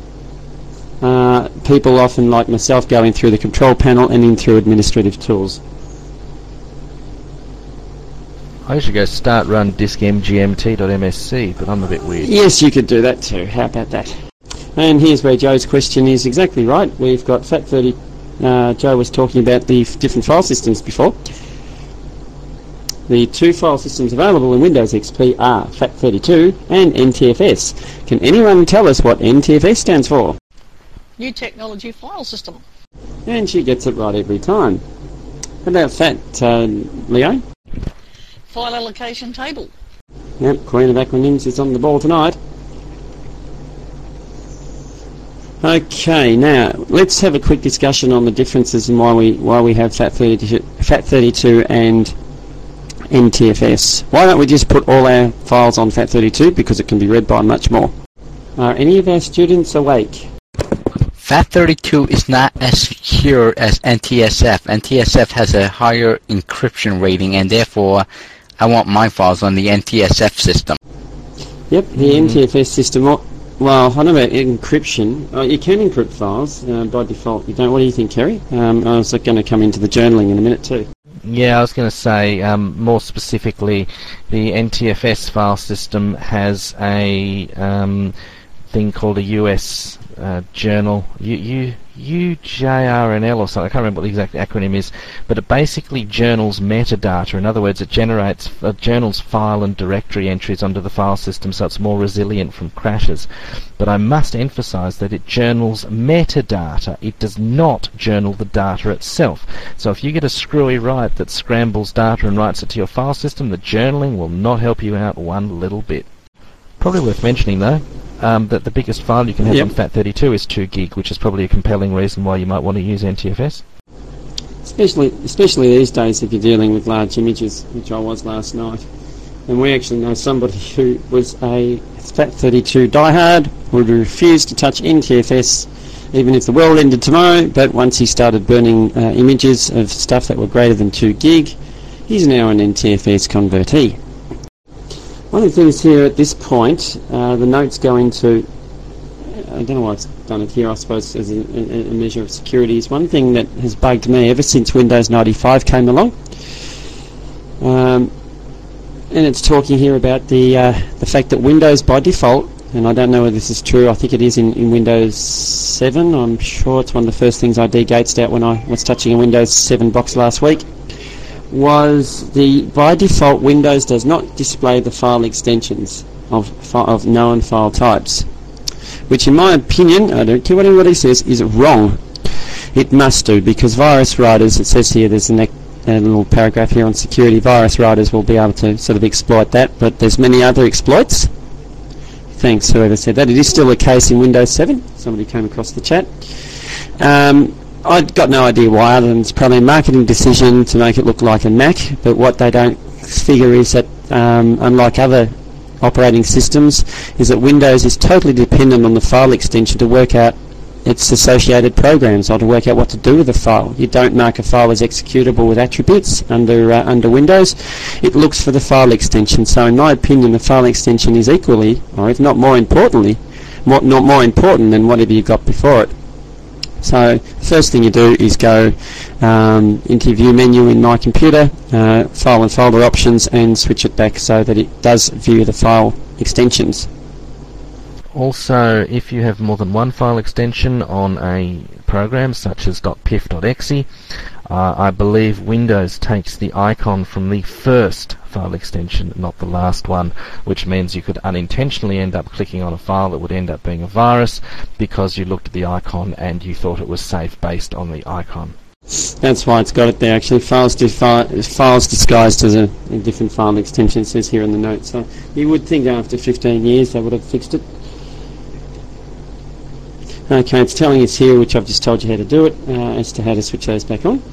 People often, like myself, go in through the Control Panel and in through Administrative Tools. I usually go Start Run Disk MGMT.MSC, but I'm a bit weird. Yes, you could do that too. How about that? And here's where Joe's question is exactly right. We've got FAT30. Joe was talking about the different file systems before. The 2 file systems available in Windows XP are FAT32 and NTFS. Can anyone tell us what NTFS stands for? New Technology File System. And she gets it right every time. How about FAT, Leo? File Allocation Table. Yep, Queen of Acronyms is on the ball tonight. Okay, now let's have a quick discussion on the differences and why we have FAT32 and NTFS. Why don't we just put all our files on FAT32 because it can be read by much more. Are any of our students awake? FAT32 is not as secure as NTSF. NTSF has a higher encryption rating, and therefore I want my files on the NTSF system. Yep, the NTFS system. Well, I don't know about encryption. You can encrypt files by default. You don't. What do you think, Kerry? I was going to come into the journaling in a minute too. Yeah, I was going to say, more specifically, the NTFS file system has a thing called a US journal, UJRNL or something. I can't remember what the exact acronym is, but it basically journals metadata. In other words, it generates journals file and directory entries onto the file system, so it's more resilient from crashes. But I must emphasize that it journals metadata. It does not journal the data itself. So if you get a screwy write that scrambles data and writes it to your file system, the journaling will not help you out one little bit. Probably worth mentioning, though, that the biggest file you can have on FAT32 is 2 gig, which is probably a compelling reason why you might want to use NTFS. Especially these days if you're dealing with large images, which I was last night. And we actually know somebody who was a FAT32 diehard, who refused to touch NTFS even if the world ended tomorrow, but once he started burning images of stuff that were greater than 2 gig, he's now an NTFS convertee. One of the things here at this point, the notes go into, I don't know why it's done it here, I suppose as a measure of security, is one thing that has bugged me ever since Windows 95 came along. And it's talking here about the fact that Windows by default, and I don't know whether this is true, I think it is in Windows 7, I'm sure it's one of the first things I degatesed out when I was touching a Windows 7 box last week, was by default Windows does not display the file extensions of known file types, which in my opinion, I don't care what anybody says, is wrong. It must do, because virus writers, it says here, there's a little paragraph here on security, virus writers will be able to sort of exploit that, but there's many other exploits. Thanks whoever said that. It is still the case in Windows 7. Somebody came across the chat. I've got no idea why, other than it's probably a marketing decision to make it look like a Mac, but what they don't figure is that, unlike other operating systems, is that Windows is totally dependent on the file extension to work out its associated programs, or to work out what to do with the file. You don't mark a file as executable with attributes under Windows. It looks for the file extension. So in my opinion, the file extension is equally, or if not more importantly, not more important than whatever you got before it. So the first thing you do is go into your view menu in My Computer, File and Folder Options, and switch it back so that it does view the file extensions. Also, if you have more than one file extension on a program such as .pif.exe, I believe Windows takes the icon from the first file extension, not the last one, which means you could unintentionally end up clicking on a file that would end up being a virus because you looked at the icon and you thought it was safe based on the icon. That's why it's got it there, actually. Files disguised as a different file extension, it says here in the notes. So you would think after 15 years they would have fixed it. Okay, it's telling us here, which I've just told you how to do it, as to how to switch those back on.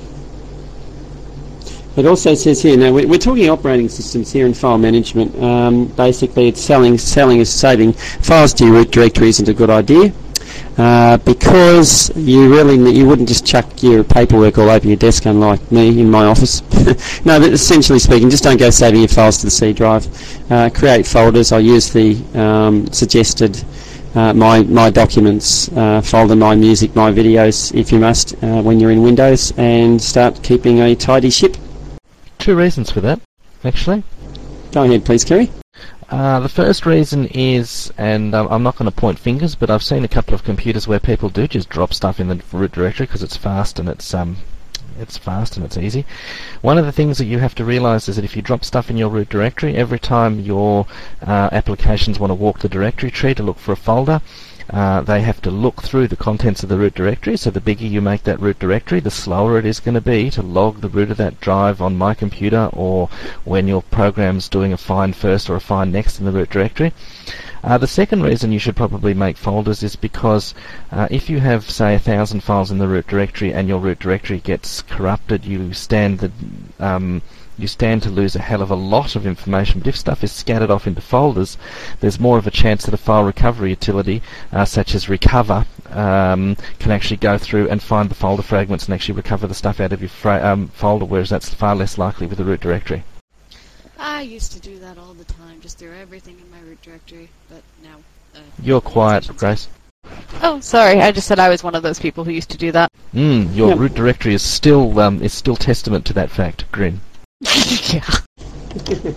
It also says here, now we're talking operating systems here in file management. Basically it's selling as saving files to your root directory isn't a good idea, because you wouldn't just chuck your paperwork all over your desk unlike me in my office. No, but essentially speaking, just don't go saving your files to the C drive. Create folders. I use the suggested my documents folder, my music, my videos, if you must, when you're in Windows, and start keeping a tidy ship. 2 reasons for that, actually. Go ahead, please, Kerry. The first reason is, and I'm not going to point fingers, but I've seen a couple of computers where people do just drop stuff in the root directory because it's fast and it's easy. One of the things that you have to realize is that if you drop stuff in your root directory, every time your applications want to walk the directory tree to look for a folder, they have to look through the contents of the root directory. So the bigger you make that root directory, the slower it is going to be to log the root of that drive on my computer, or when your program's doing a find first or a find next in the root directory. The second reason you should probably make folders is because if you have, say, 1,000 files in the root directory and your root directory gets corrupted, you stand to lose a hell of a lot of information. But if stuff is scattered off into folders, there's more of a chance that a file recovery utility, such as Recover, can actually go through and find the folder fragments and actually recover the stuff out of your folder, whereas that's far less likely with the root directory. I used to do that all the time, just throw everything in my root directory, but now... You're quiet, Grace. Oh, sorry, I just said I was one of those people who used to do that. Your root directory is still testament to that fact, Grin. Yeah.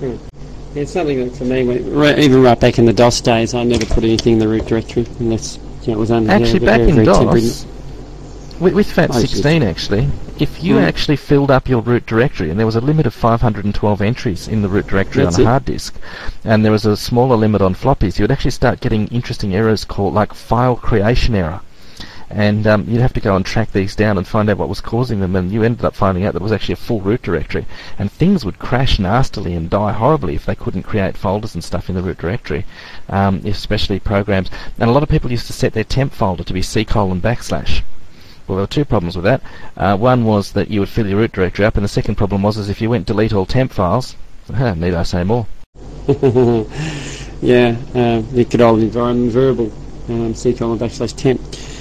It's something that for me, even right back in the DOS days, I never put anything in the root directory unless Yeah, it was only Actually, back very, in very temporary. DOS, with FAT16 actually, if you actually filled up your root directory, and there was a limit of 512 entries in the root directory That's on a it. hard disk, and there was a smaller limit on floppies, you would actually start getting interesting errors called like file creation error. And you'd have to go and track these down and find out what was causing them, and you ended up finding out that it was actually a full root directory. And things would crash nastily and die horribly if they couldn't create folders and stuff in the root directory, especially programs. And a lot of people used to set their temp folder to be // Well, there were two problems with that. One was that you would fill your root directory up, and the second problem was is if you went delete all temp files, need I say more? Yeah, the good old environment variable, /temp.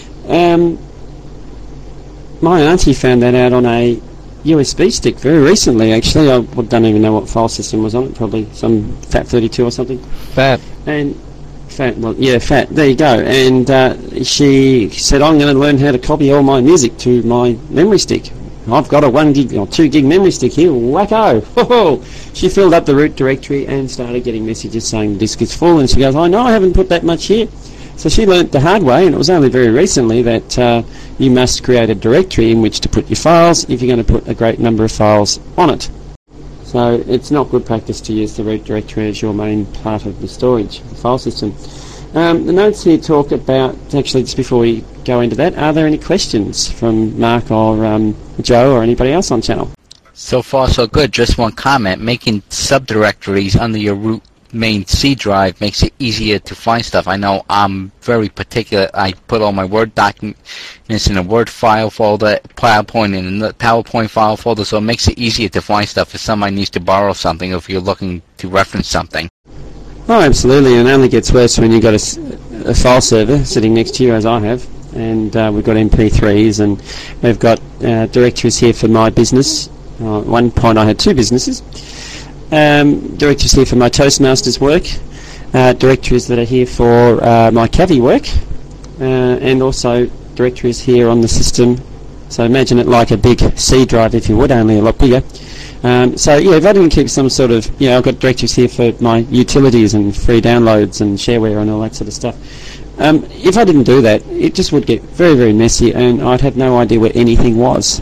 My auntie found that out on a USB stick very recently, actually. I don't even know what file system was on it, probably some FAT32 or something. FAT. And FAT, well, yeah, FAT, there you go. And she said, I'm going to learn how to copy all my music to my memory stick. I've got a 1 gig or 2 gig memory stick here, wacko! Ho-ho! She filled up the root directory and started getting messages saying the disk is full, and she goes, oh no, I haven't put that much here. So she learnt the hard way, and it was only very recently that you must create a directory in which to put your files if you're going to put a great number of files on it. So it's not good practice to use the root directory as your main part of the storage, the file system. The notes here talk about, actually just before we go into that, are there any questions from Mark or Joe or anybody else on channel? So far, so good. Just one comment. Making subdirectories under your root main C drive makes it easier to find stuff. I know I'm very particular. I put all my Word documents in a Word file folder, PowerPoint in a PowerPoint file folder, so it makes it easier to find stuff if somebody needs to borrow something or if you're looking to reference something. Oh, absolutely, and it only gets worse when you've got a file server sitting next to you, as I have, and we've got MP3s, and we've got directories here for my business. At one point I had 2 businesses. Directories here for my Toastmasters work, directories that are here for my Cavi work, and also directories here on the system. So imagine it like a big C drive, if you would, only a lot bigger. So yeah, if I didn't keep some sort of, I've got directories here for my utilities and free downloads and shareware and all that sort of stuff. If I didn't do that, it just would get very, very messy, and I'd have no idea where anything was.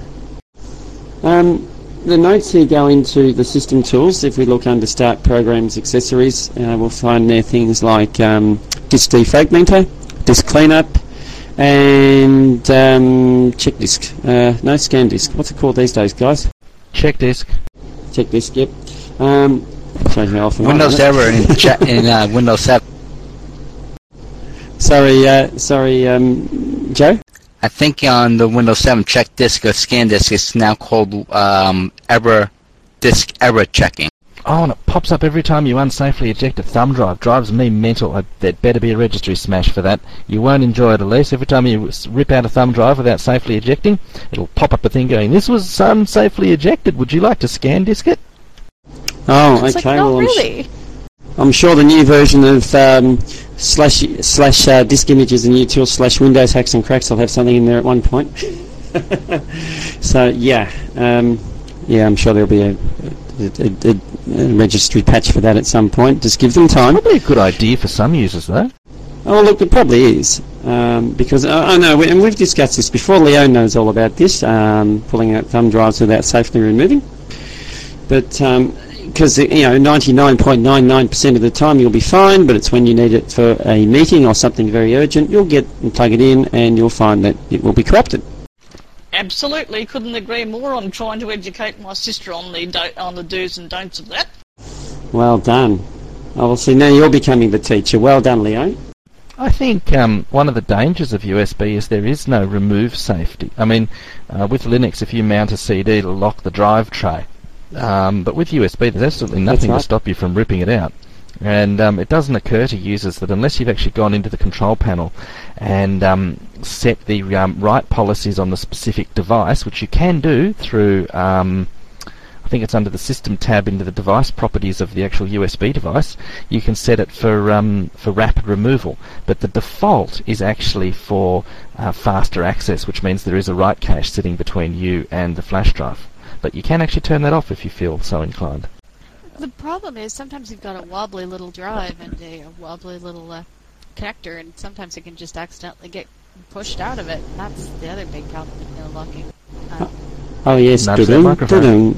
The notes here go into the system tools. If we look under Start Programs Accessories, we'll find there things like Disk Defragmenter, Disk Cleanup, and Check Disk. No, Scan Disk. What's it called these days, guys? Check disk. Check Disk, yep. Shows me off. Windows Error in Windows 7. Sorry, Joe? I think on the Windows 7 check disk or scan disk, it's now called disk error checking. Oh, and it pops up every time you unsafely eject a thumb drive. Drives me mental. There'd better be a registry smash for that. You won't enjoy it, Elise. Every time you rip out a thumb drive without safely ejecting, it'll pop up a thing going, this was unsafely ejected. Would you like to scan disk it? Oh, It's okay. like, no, Well, really. I'm sure the new version of slash disk images and utils / Windows hacks and cracks will have something in there at one point. So yeah, I'm sure there'll be a registry patch for that at some point. Just give them time. Probably a good idea for some users, though. Oh, look, it probably is, because I know, and we've discussed this before. Leon knows all about this, pulling out thumb drives without safely removing. But because 99.99% of the time you'll be fine, but it's when you need it for a meeting or something very urgent, you'll get and plug it in, and you'll find that it will be corrupted. Absolutely, couldn't agree more. I'm trying to educate my sister on the do's and don'ts of that. Well done. Oh, well, see, now you're becoming the teacher. Well done, Leon. I think one of the dangers of USB is there is no remove safety. I mean, with Linux, if you mount a CD, it'll lock the drive tray. But with USB, there's absolutely nothing to stop you from ripping it out. And it doesn't occur to users that unless you've actually gone into the control panel and set the write policies on the specific device, which you can do through, I think it's under the System tab into the device properties of the actual USB device, you can set it for rapid removal. But the default is actually for faster access, which means there is a write cache sitting between you and the flash drive. But you can actually turn that off if you feel so inclined. The problem is sometimes you've got a wobbly little drive and a wobbly little connector, and sometimes it can just accidentally get pushed out of it. And that's the other big problem with no locking. Oh yes, Nudge that microphone.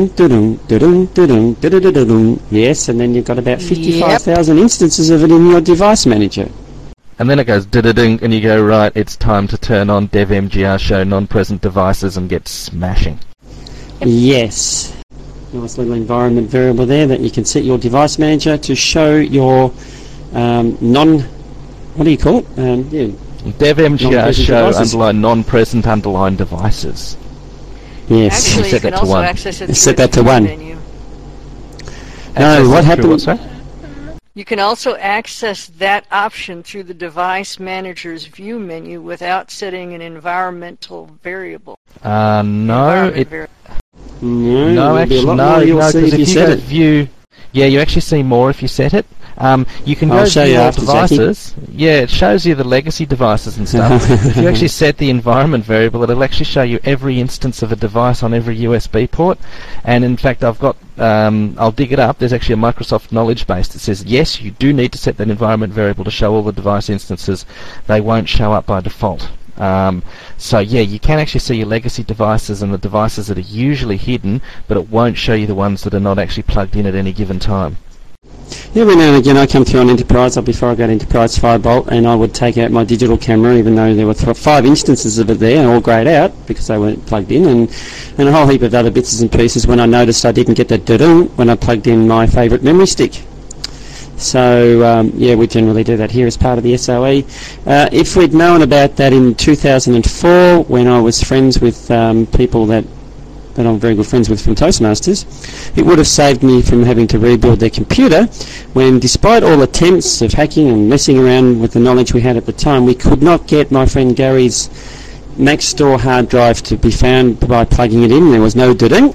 Yes, and then you've got about 55,000 instances of it in your device manager. And then it goes da-da-ding, and you go, right, it's time to turn on DevMGR show non-present devices and get smashing. Yes. Nice little environment variable there that you can set your device manager to show your what do you call it? DevMGR Non-present show devices. underline non-present underline devices. Yes. Actually, you Set can that to also 1. access it Set through that to the 1. menu. No, what happened? What's that? You can also access that option through the device manager's view menu without setting an environmental variable. No, Environment it variable. No, there'll be a actually lot no, more you'll no, see because if you if you set go it. to view, yeah, you actually see more if you set it. You can I'll go show to you your after, Jackie. devices. Yeah, it shows you the legacy devices and stuff. If you actually set the environment variable, it'll actually show you every instance of a device on every USB port. And in fact, I've got, I'll dig it up. There's actually a Microsoft knowledge base that says, yes, you do need to set that environment variable to show all the device instances. They won't show up by default. So yeah, you can actually see your legacy devices and the devices that are usually hidden, but it won't show you the ones that are not actually plugged in at any given time. Every now and again I come through on Enterprise, or before I got Enterprise Firebolt, and I would take out my digital camera, even though there were 5 instances of it there, all greyed out because they weren't plugged in, and a whole heap of other bits and pieces when I noticed I didn't get that da-ding when I plugged in my favourite memory stick. So, yeah, we generally do that here as part of the SOE. If we'd known about that in 2004, when I was friends with people that I'm very good friends with from Toastmasters, it would have saved me from having to rebuild their computer when, despite all attempts of hacking and messing around with the knowledge we had at the time, we could not get my friend Gary's Maxstore hard drive to be found by plugging it in. There was no da-ding,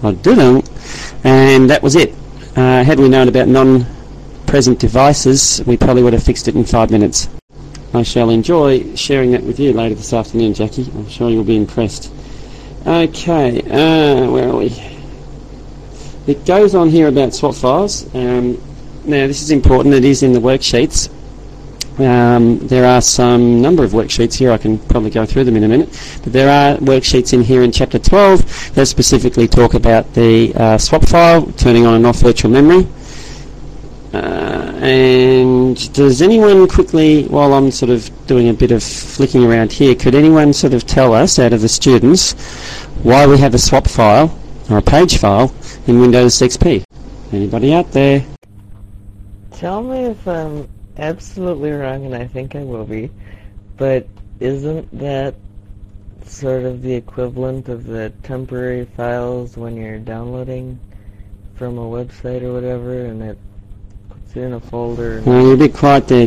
and that was it. Had we known about non-present devices, we probably would have fixed it in 5 minutes. I shall enjoy sharing that with you later this afternoon, Jackie. I'm sure you'll be impressed. Okay, where are we? It goes on here about swap files. Now, this is important. It is in the worksheets. There are some number of worksheets here. I can probably go through them in a minute. But there are worksheets in here in Chapter 12 that specifically talk about the swap file, turning on and off virtual memory. And does anyone quickly, while I'm sort of doing a bit of flicking around here, could anyone sort of tell us, out of the students, why we have a swap file or a page file in Windows XP? Anybody out there? Tell me if I'm absolutely wrong, and I think I will be, but isn't that sort of the equivalent of the temporary files when you're downloading from a website or whatever, and it puts it in a folder? You're a bit quiet there.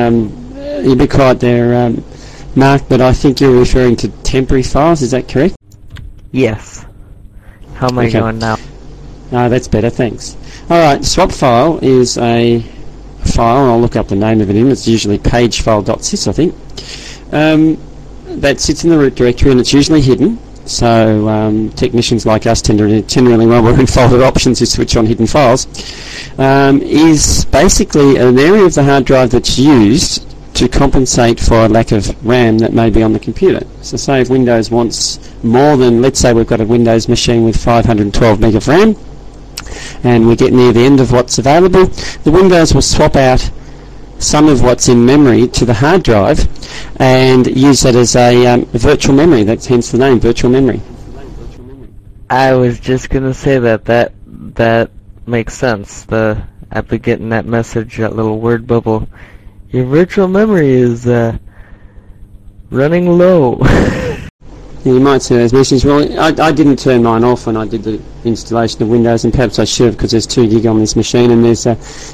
Mark, but I think you're referring to temporary files. Is that correct? Yes. How am I Okay. going now? That's better, thanks. Alright, swap file is a file, I'll look up the name of it in, it's usually pagefile.sys, I think. That sits in the root directory and it's usually hidden, so technicians like us tend really well, we're in folded options to switch on hidden files. Is basically an area of the hard drive that's used to compensate for a lack of RAM that may be on the computer. So say if Windows wants more than, let's say we've got a Windows machine with 512 meg of RAM, and we get near the end of what's available, the Windows will swap out some of what's in memory to the hard drive and use that as a virtual memory. That's hence the name, virtual memory. I was just gonna say that makes sense. I've been getting that message, that little word bubble. Your virtual memory is running low. You might see those messages. Well, I didn't turn mine off when I did the installation of Windows, and perhaps I should have, because there's 2 gig on this machine, and there's a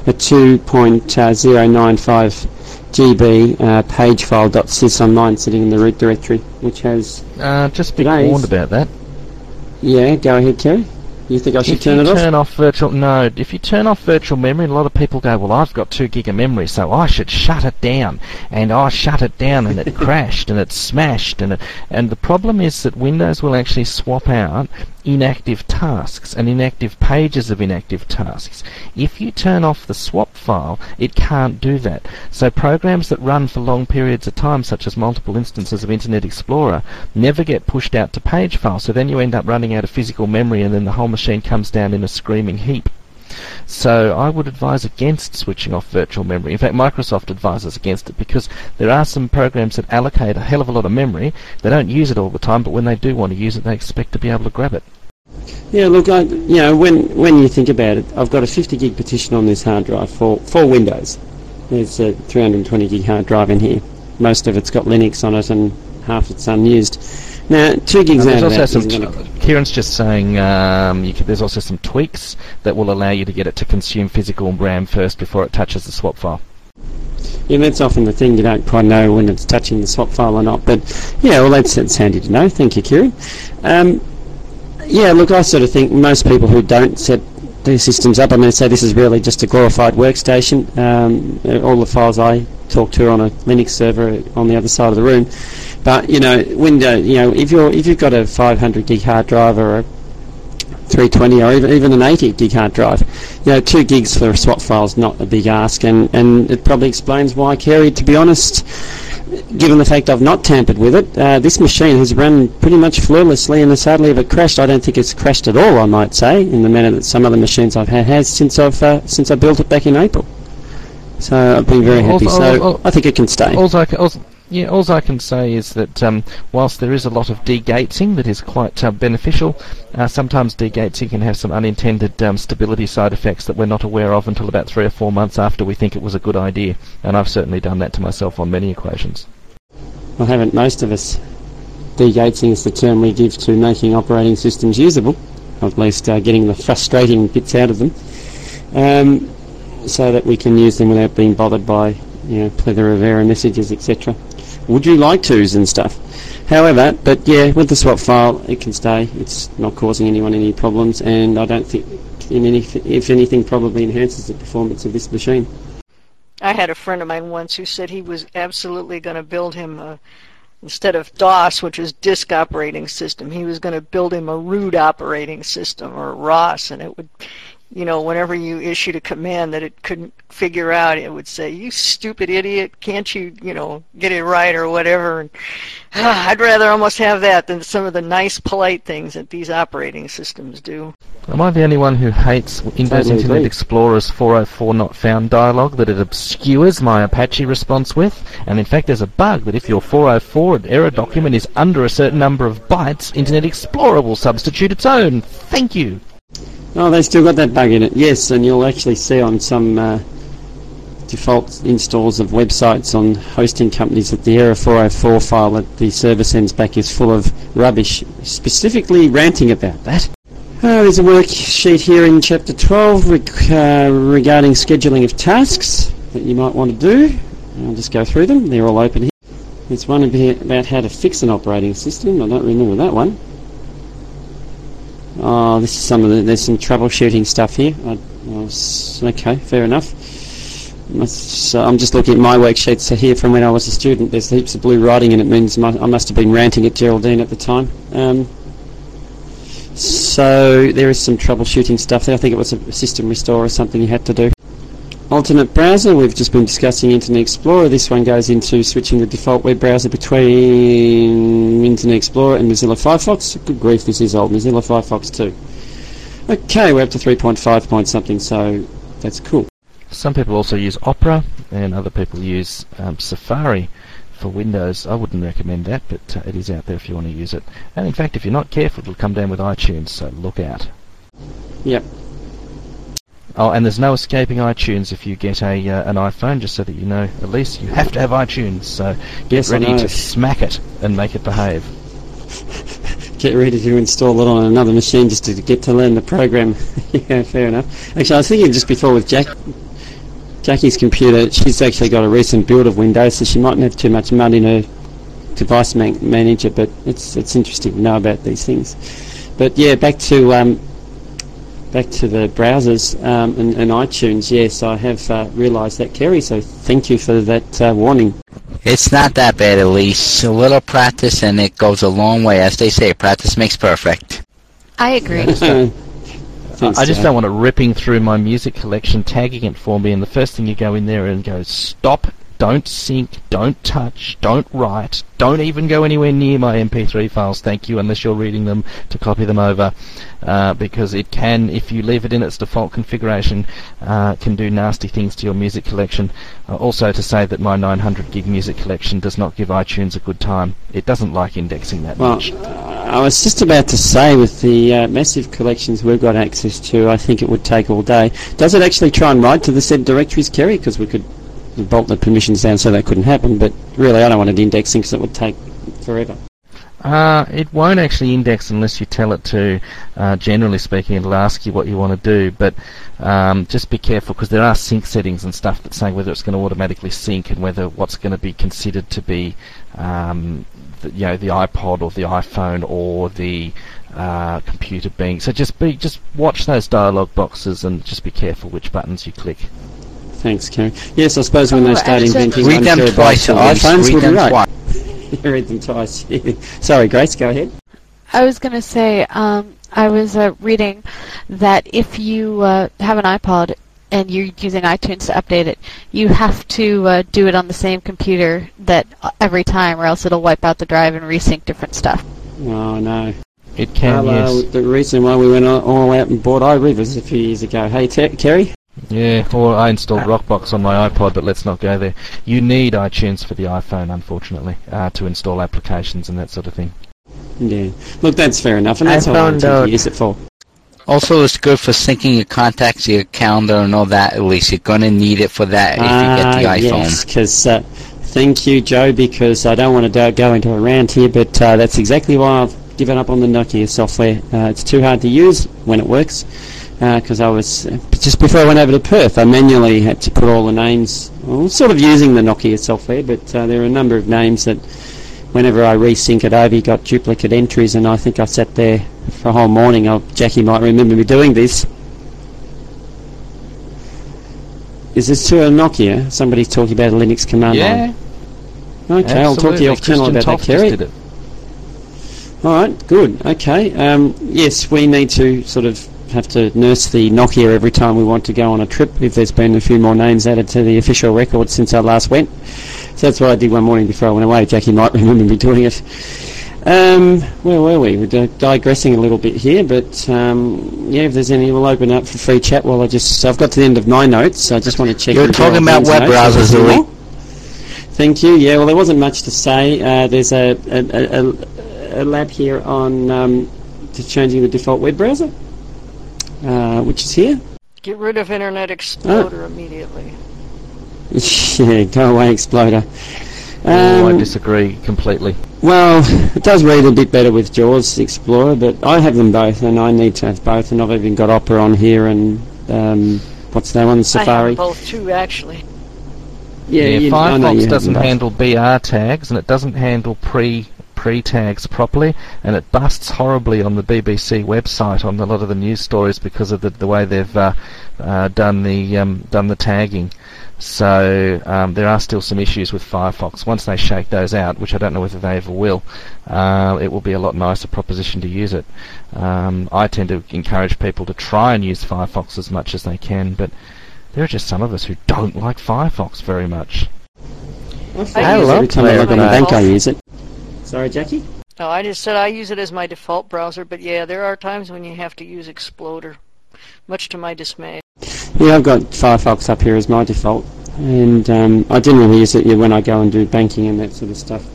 2.095 GB pagefile.sys on mine sitting in the root directory, which has... Just be Today's- warned about that. Yeah, go ahead, Kerry. You think I should turn it off? If you turn off virtual memory, a lot of people go, well, I've got 2 gig of memory, so I should shut it down. And I shut it down, and it crashed, and it smashed, and the problem is that Windows will actually swap out inactive tasks and inactive pages of inactive tasks. If you turn off the swap file, it can't do that. So programs that run for long periods of time, such as multiple instances of Internet Explorer, never get pushed out to page file, so then you end up running out of physical memory and then the whole machine comes down in a screaming heap. So I would advise against switching off virtual memory. In fact, Microsoft advises against it because there are some programs that allocate a hell of a lot of memory. They don't use it all the time, but when they do want to use it, they expect to be able to grab it. Yeah, look, when you think about it, I've got a 50 gig partition on this hard drive for Windows. There's a 320 gig hard drive in here. Most of it's got Linux on it and half it's unused. Now, 2 gigs out of that Kieran's just saying there's also some tweaks that will allow you to get it to consume physical RAM first before it touches the swap file. Yeah, that's often the thing. You don't quite know when it's touching the swap file or not. But, yeah, well, that's handy to know. Thank you, Kieran. Yeah, look, I sort of think most people who don't set their systems up, I mean, say this is really just a glorified workstation. All the files I talk to are on a Linux server on the other side of the room. But, if you've got a 500 gig hard drive or a 320 or even an 80 gig hard drive, 2 gigs for a swap file is not a big ask, and it probably explains why, Kerry, to be honest, given the fact I've not tampered with it, this machine has run pretty much flawlessly, and has hardly ever crashed. I don't think it's crashed at all, I might say, in the manner that some other machines I've had has since I built it back in April. So I've been very happy. I think it can stay. All I can say is that whilst there is a lot of degatesing that is quite beneficial, sometimes degatesing can have some unintended stability side effects that we're not aware of until about 3 or 4 months after we think it was a good idea, and I've certainly done that to myself on many occasions. Well, haven't most of us? Degatesing is the term we give to making operating systems usable, or at least getting the frustrating bits out of them, so that we can use them without being bothered by plethora of error messages, etc. Would you like to's and stuff? However, but yeah, with the swap file, it can stay. It's not causing anyone any problems, and I don't think, if anything, probably enhances the performance of this machine. I had a friend of mine once who said he was absolutely going to build him instead of DOS, which is disk operating system, he was going to build him a root operating system, or ROS, and it would, whenever you issued a command that it couldn't figure out, it would say, "You stupid idiot, can't you, get it right," or whatever. And I'd rather almost have that than some of the nice, polite things that these operating systems do. Am I the only one who hates Windows Internet Explorer's 404 not found dialog that it obscures my Apache response with? And in fact, there's a bug that if your 404 error document is under a certain number of bytes, Internet Explorer will substitute its own. Thank you. Oh, they still got that bug in it, yes, and you'll actually see on some default installs of websites on hosting companies that the error 404 file that the server sends back is full of rubbish, specifically ranting about that. There's a worksheet here in Chapter 12 regarding scheduling of tasks that you might want to do. I'll just go through them. They're all open here. There's one about how to fix an operating system. I don't remember that one. Oh, this is there's some troubleshooting stuff here. Okay, fair enough. I'm just looking at my worksheets here from when I was a student. There's heaps of blue writing, and it means I must have been ranting at Geraldine at the time. So there is some troubleshooting stuff there. I think it was a system restore or something you had to do. Alternate browser, we've just been discussing Internet Explorer. This one goes into switching the default web browser between Internet Explorer and Mozilla Firefox. Good grief, this is old. Mozilla Firefox 2. Okay, we're up to 3.5 point something, so that's cool. Some people also use Opera, and other people use Safari for Windows. I wouldn't recommend that, but it is out there if you want to use it. And in fact, if you're not careful, it'll come down with iTunes, so look out. Yep. Oh, and there's no escaping iTunes if you get an iPhone, just so that you know, at least you have to have iTunes, so get ready to smack it and make it behave. Get ready to install it on another machine just to get to learn the program. Yeah, fair enough. Actually, I was thinking just before with Jackie's computer, she's actually got a recent build of Windows, so she mightn't have too much mud in her device manager, but it's interesting to know about these things. But yeah, back to the browsers and iTunes. Yes, I have realised that, Kerry, so thank you for that warning. It's not that bad, Elise. A little practice and it goes a long way. As they say, practice makes perfect. I agree. I just don't want it ripping through my music collection, tagging it for me, and the first thing you go in there and go, stop, don't sync, don't touch, don't write, don't even go anywhere near my MP3 files, thank you, unless you're reading them to copy them over, because it can, if you leave it in its default configuration, can do nasty things to your music collection. Also to say that my 900 gig music collection does not give iTunes a good time. It doesn't like indexing that much. I was just about to say, with the massive collections we've got access to, I think it would take all day. Does it actually try and write to the said directories, Kerry? Because we could bolt the permissions down so that couldn't happen, but really I don't want it indexing because it would take forever. It won't actually index unless you tell it to. Generally speaking, it'll ask you what you want to do, but just be careful, because there are sync settings and stuff that say whether it's going to automatically sync and whether what's going to be considered to be the iPod or the iPhone or the computer being. So just watch those dialog boxes and just be careful which buttons you click. Thanks, Kerry. Yes, I suppose when they start and so- inventing Read them twice, phones, read we'll be them right. twice. Read them twice. Sorry, Grace, go ahead. I was going to say, I was reading that if you have an iPod and you're using iTunes to update it, you have to do it on the same computer that every time, or else it'll wipe out the drive and resync different stuff. Oh, no. It can, yes. The reason why we went all out and bought iRivers a few years ago. Hey, Kerry? Yeah, or I installed Rockbox on my iPod, but let's not go there. You need iTunes for the iPhone, unfortunately, to install applications and that sort of thing. Yeah. Look, that's fair enough, and I that's all I found out- use it for. Also, it's good for syncing your contacts, your calendar, and all that. At least you're going to need it for that if you get the iPhone. Yes, because thank you, Joe, because I don't want to go into a rant here, but that's exactly why I've given up on the Nokia software. It's too hard to use when it works. Because I was, just before I went over to Perth, I manually had to put all the names, well, sort of using the Nokia software, but there are a number of names that whenever I resync it over, you got duplicate entries, and I think I sat there for a whole morning. Jackie might remember me doing this. Is this to a Nokia? Somebody's talking about a Linux command line. Okay, absolutely. I'll talk to you off channel Christian about that, Toft Kerry. just did it. Alright, good. Okay. Yes, we need to sort of have to nurse the Nokia every time we want to go on a trip, if there's been a few more names added to the official record since I last went. So that's what I did one morning before I went away. Jackie might remember me doing it. Where were we? We're digressing a little bit here, but yeah, if there's any, we'll open up for free chat while I've got to the end of my notes, so I just want to check. You're talking about web browsers, Louis. Thank you. Yeah, well, there wasn't much to say. There's a lab here on just changing the default web browser, which is here. Get rid of Internet Explorer immediately. Yeah, go away, Exploder. I disagree completely. Well, it does read a bit better with JAWS Explorer, but I have them both, and I need to have both, and I've even got Opera on here, and what's that one, Safari? I have both too, actually. Yeah, Firefox doesn't handle BR tags, and it doesn't handle pre-tags properly, and it busts horribly on the BBC website on a lot of the news stories because of the way they've done the tagging. So there are still some issues with Firefox. Once they shake those out, which I don't know whether they ever will, it will be a lot nicer proposition to use it. I tend to encourage people to try and use Firefox as much as they can, but there are just some of us who don't like Firefox very much. I use every it time I log on the bank, I default. use it. Sorry, Jackie? No, I just said I use it as my default browser, but yeah, there are times when you have to use Exploder, much to my dismay. Yeah, I've got Firefox up here as my default, and I generally use it when I go and do banking and that sort of stuff.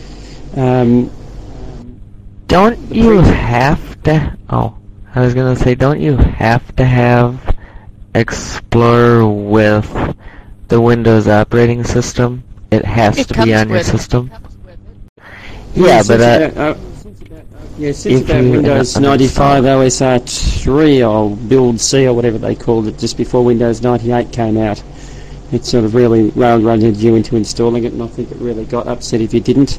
Don't you have to... Oh, I was going to say, don't you have to have Explorer with the Windows operating system? It has It to comes be on your with it. system? Yeah, but... since if about you Windows have 95 OSR 3 or Build C or whatever they called it, just before Windows 98 came out, it sort of really railroaded you into installing it, and I think it really got upset if you didn't.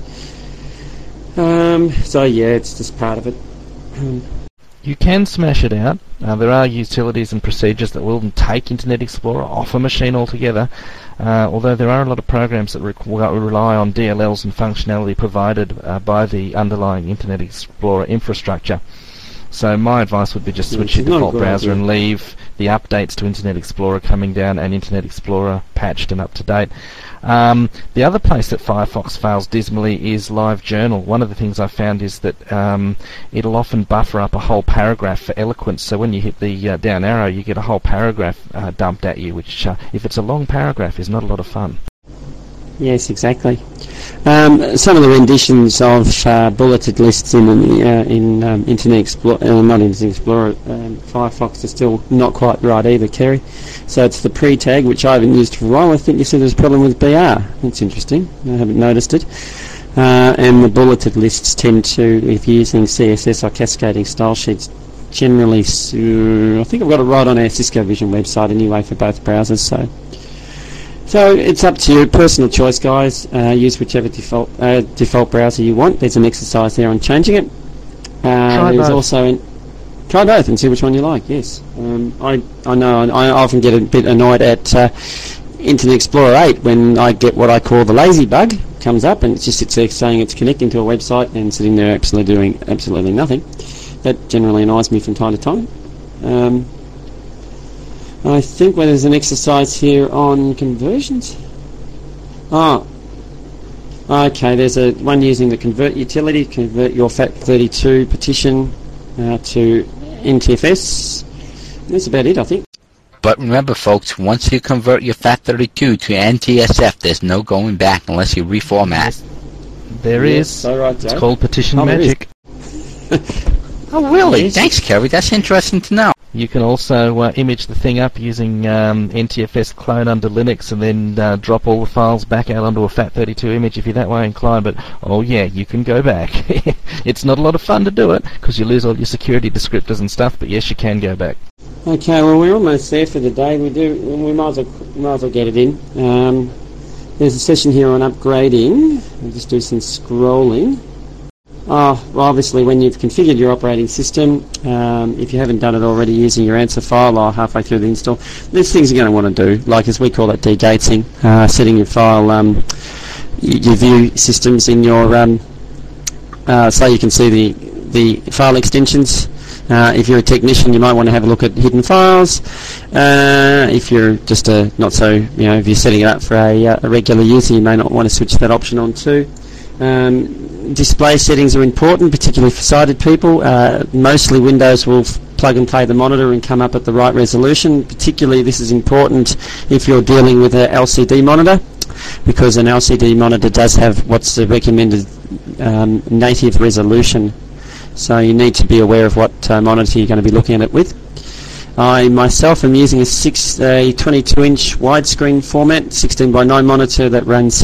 So yeah, it's just part of it. You can smash it out. There are utilities and procedures that will take Internet Explorer off a machine altogether, although there are a lot of programs that rely on DLLs and functionality provided by the underlying Internet Explorer infrastructure. So my advice would be just switch your it's not a default good browser idea. and leave the updates to Internet Explorer coming down and Internet Explorer patched and up to date. The other place that Firefox fails dismally is LiveJournal. One of the things I found is that it'll often buffer up a whole paragraph for eloquence, so when you hit the down arrow you get a whole paragraph dumped at you, which if it's a long paragraph is not a lot of fun. Yes, exactly. Some of the renditions of bulleted lists in Internet Explorer, not Internet Explorer, Firefox are still not quite right either, Kerry. So it's the pre-tag, which I haven't used for a while. I think you said there's a problem with BR. That's interesting. I haven't noticed it. And the bulleted lists tend to, if you're using CSS or cascading style sheets, generally, I think I've got it right on our Cisco Vision website anyway for both browsers. So it's up to you, personal choice, guys. Use whichever default browser you want. There's an exercise there on changing it. Try There's both. also try both and see which one you like. Yes, I know. I often get a bit annoyed at Internet Explorer 8 when I get what I call the lazy bug comes up and it just sits there saying it's connecting to a website and sitting there absolutely doing absolutely nothing. That generally annoys me from time to time. I think there's an exercise here on conversions. Okay, there's one using the convert utility, convert your FAT32 petition to NTFS. That's about it, I think. But remember, folks, once you convert your FAT32 to NTSF, there's no going back unless you reformat. There Yes, is. so right, It's Joe. called petition there is. magic. Oh, really? Yes. Thanks, Kerry. That's interesting to know. You can also image the thing up using NTFS clone under Linux and then drop all the files back out onto a FAT32 image if you're that way inclined. But, oh yeah, you can go back. It's not a lot of fun to do it because you lose all your security descriptors and stuff, but yes, you can go back. Okay, well we're almost there for the day. We might as well get it in. There's a session here on upgrading. I'll just do some scrolling. Well, obviously when you've configured your operating system, if you haven't done it already using your answer file or halfway through the install, there's things you're going to want to do, like as we call it degatesing, setting your file, your view systems in your, so you can see the file extensions. If you're a technician, you might want to have a look at hidden files. If you're just if you're setting it up for a regular user, you may not want to switch that option on too. Display settings are important, particularly for sighted people. Mostly Windows will plug and play the monitor and come up at the right resolution. Particularly this is important if you're dealing with an LCD monitor, because an LCD monitor does have what's the recommended native resolution. So you need to be aware of what monitor you're going to be looking at it with. I myself am using a 22-inch widescreen format, 16:9 monitor that runs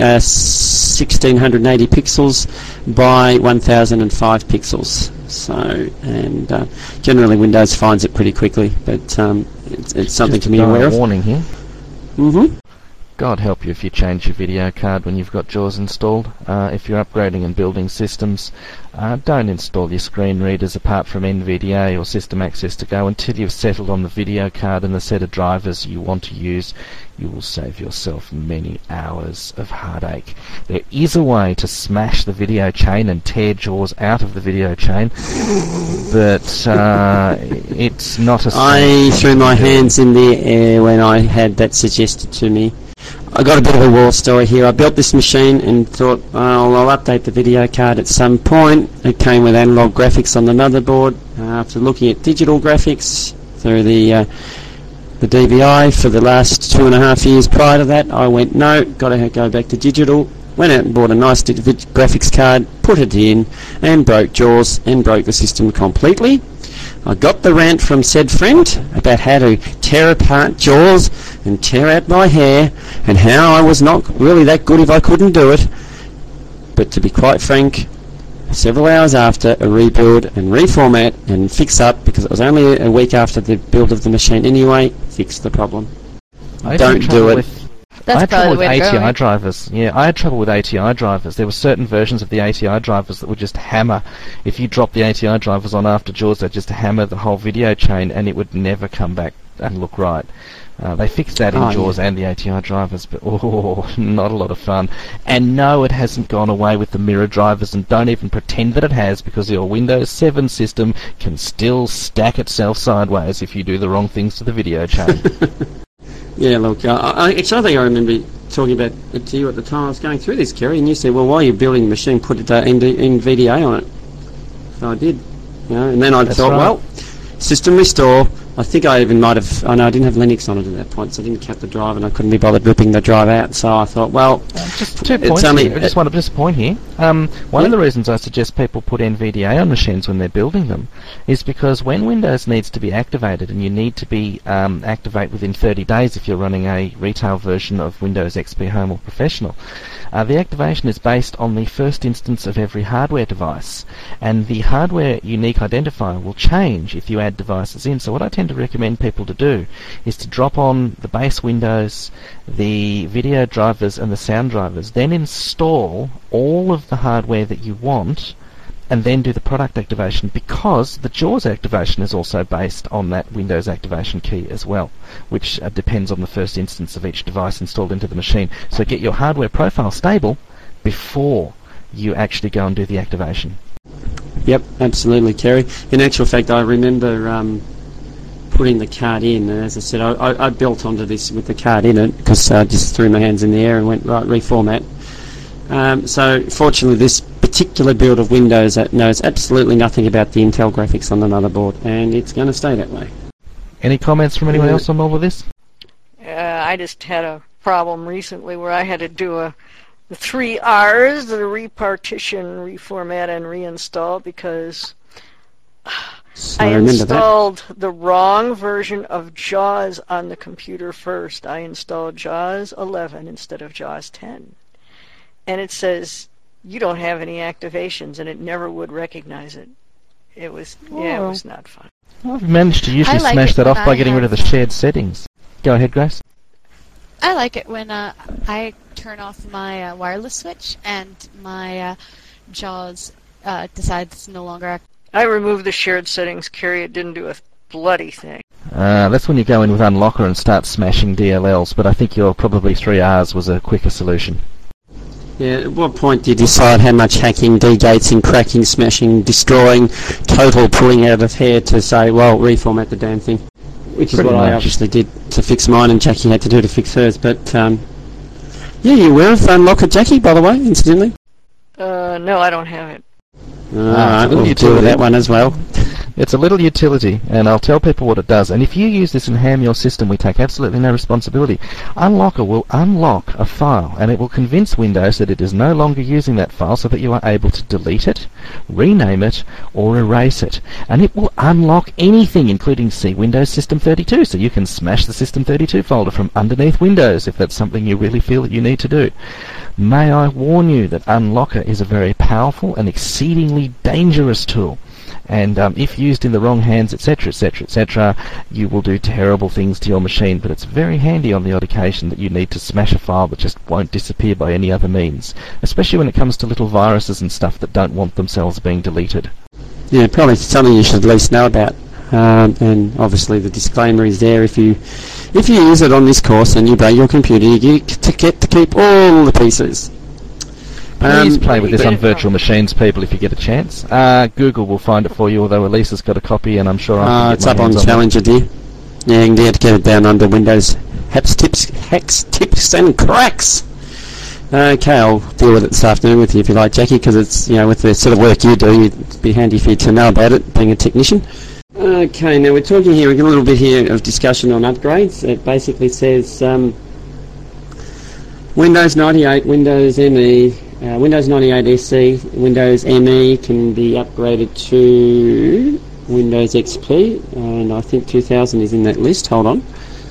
1680 pixels by 1005 pixels. So, and generally Windows finds it pretty quickly, but it's something to be aware of. Warning here. Mm-hmm. God help you if you change your video card when you've got JAWS installed. If you're upgrading and building systems, don't install your screen readers apart from NVDA or System Access to Go until you've settled on the video card and the set of drivers you want to use. You will save yourself many hours of heartache. There is a way to smash the video chain and tear JAWS out of the video chain, but it's not a... I threw my hands in the air when I had that suggested to me. I got a bit of a war story here. I built this machine and thought, I'll update the video card at some point. It came with analog graphics on the motherboard. After looking at digital graphics through the DVI for the last 2.5 years prior to that, I went, no, got to go back to digital. Went out and bought a nice graphics card, put it in, and broke JAWS and broke the system completely. I got the rant from said friend about how to tear apart JAWS and tear out my hair, and how I was not really that good if I couldn't do it. But to be quite frank, several hours after, a rebuild and reformat and fix up, because it was only a week after the build of the machine anyway, fixed the problem. Don't do it. I That's had trouble probably with the way to go. ATI Right? drivers. Yeah, I had trouble with ATI drivers. There were certain versions of the ATI drivers that would just hammer. If you drop the ATI drivers on after JAWS, they'd just hammer the whole video chain, and it would never come back and look right. They fixed that in JAWS and the ATI drivers, but not a lot of fun. And no, it hasn't gone away with the mirror drivers, and don't even pretend that it has, because your Windows 7 system can still stack itself sideways if you do the wrong things to the video chain. Yeah, look, I think I remember talking about it to you at the time I was going through this, Kerry, and you said, well, while you're building the machine, put NVDA on it. So I did, and then I thought, well, system restore. I think I even might have... I didn't have Linux on it at that point, so I didn't cap the drive, and I couldn't be bothered ripping the drive out. So I thought, well... just 2 points here. I just want to point here. One of the reasons I suggest people put NVDA on machines when they're building them is because when Windows needs to be activated, and you need to be activate within 30 days if you're running a retail version of Windows XP Home or Professional, the activation is based on the first instance of every hardware device, and the hardware unique identifier will change if you add devices in. So what I tend to recommend people to do is to drop on the base Windows, the video drivers and the sound drivers, then install all of the hardware that you want, and then do the product activation, because the JAWS activation is also based on that Windows activation key as well, which depends on the first instance of each device installed into the machine. So get your hardware profile stable before you actually go and do the activation. Yep, absolutely, Kerry. In actual fact, I remember putting the card in, and as I said, I built onto this with the card in it, because I just threw my hands in the air and went, right, reformat. So fortunately, this particular build of Windows knows absolutely nothing about the Intel graphics on the motherboard, and it's going to stay that way. Any comments from anyone else on all of this? I just had a problem recently where I had to do the 3 R's, the repartition, reformat, and reinstall, because I installed the wrong version of JAWS on the computer first. I installed JAWS 11 instead of JAWS 10. And it says, you don't have any activations, and it never would recognize it. It was not fun. I've managed to usually smash that off by getting rid of the shared settings. Go ahead, Grace. I like it when I turn off my wireless switch and my JAWS decides it's no longer active. I removed the shared settings, Kerry. It didn't do a bloody thing. That's when you go in with Unlocker and start smashing DLLs, but I think your probably 3 R's was a quicker solution. Yeah, at what point do you decide how much hacking, degating, cracking, smashing, destroying, total pulling out of hair to say, well, reformat the damn thing? Which is what I obviously did to fix mine, and Jackie had to do to fix hers. But, yeah, you aware of Unlocker, Jackie, by the way, incidentally? No, I don't have it. Alright, we'll deal with that one as well. It's a little utility, and I'll tell people what it does. And if you use this and ham your system, we take absolutely no responsibility. Unlocker will unlock a file, and it will convince Windows that it is no longer using that file, so that you are able to delete it, rename it, or erase it. And it will unlock anything, including Windows System 32, so you can smash the System 32 folder from underneath Windows if that's something you really feel that you need to do. May I warn you that Unlocker is a very powerful and exceedingly dangerous tool. And if used in the wrong hands, etc., etc., etc., you will do terrible things to your machine. But it's very handy on the odd occasion that you need to smash a file that just won't disappear by any other means, especially when it comes to little viruses and stuff that don't want themselves being deleted. Yeah, probably something you should at least know about. And obviously the disclaimer is there. If you use it on this course and you break your computer, you get to keep all the pieces. Please play with this on virtual machines, people, if you get a chance. Google will find it for you, although Elisa's got a copy, and I'm sure I can get it's up on Challenger, dear. Yeah, you can get it down under Windows hacks, tips, and cracks. Okay, I'll deal with it this afternoon with you if you like, Jackie, because it's, with the sort of work you do, it'd be handy for you to know about it, being a technician. Okay, now we're talking here, we get a little bit here of discussion on upgrades. It basically says Windows 98, Windows ME, Windows 98 SE, Windows ME can be upgraded to Windows XP, and I think 2000 is in that list. Hold on.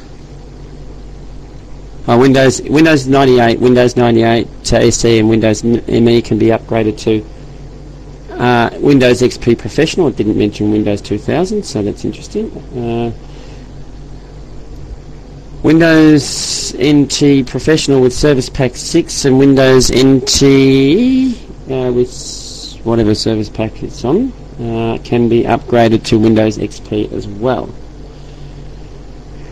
Windows 98, Windows 98 SE, and Windows ME can be upgraded to Windows XP Professional. It didn't mention Windows 2000, so that's interesting. Windows NT Professional with Service Pack 6 and Windows NT with whatever Service Pack it's on can be upgraded to Windows XP as well.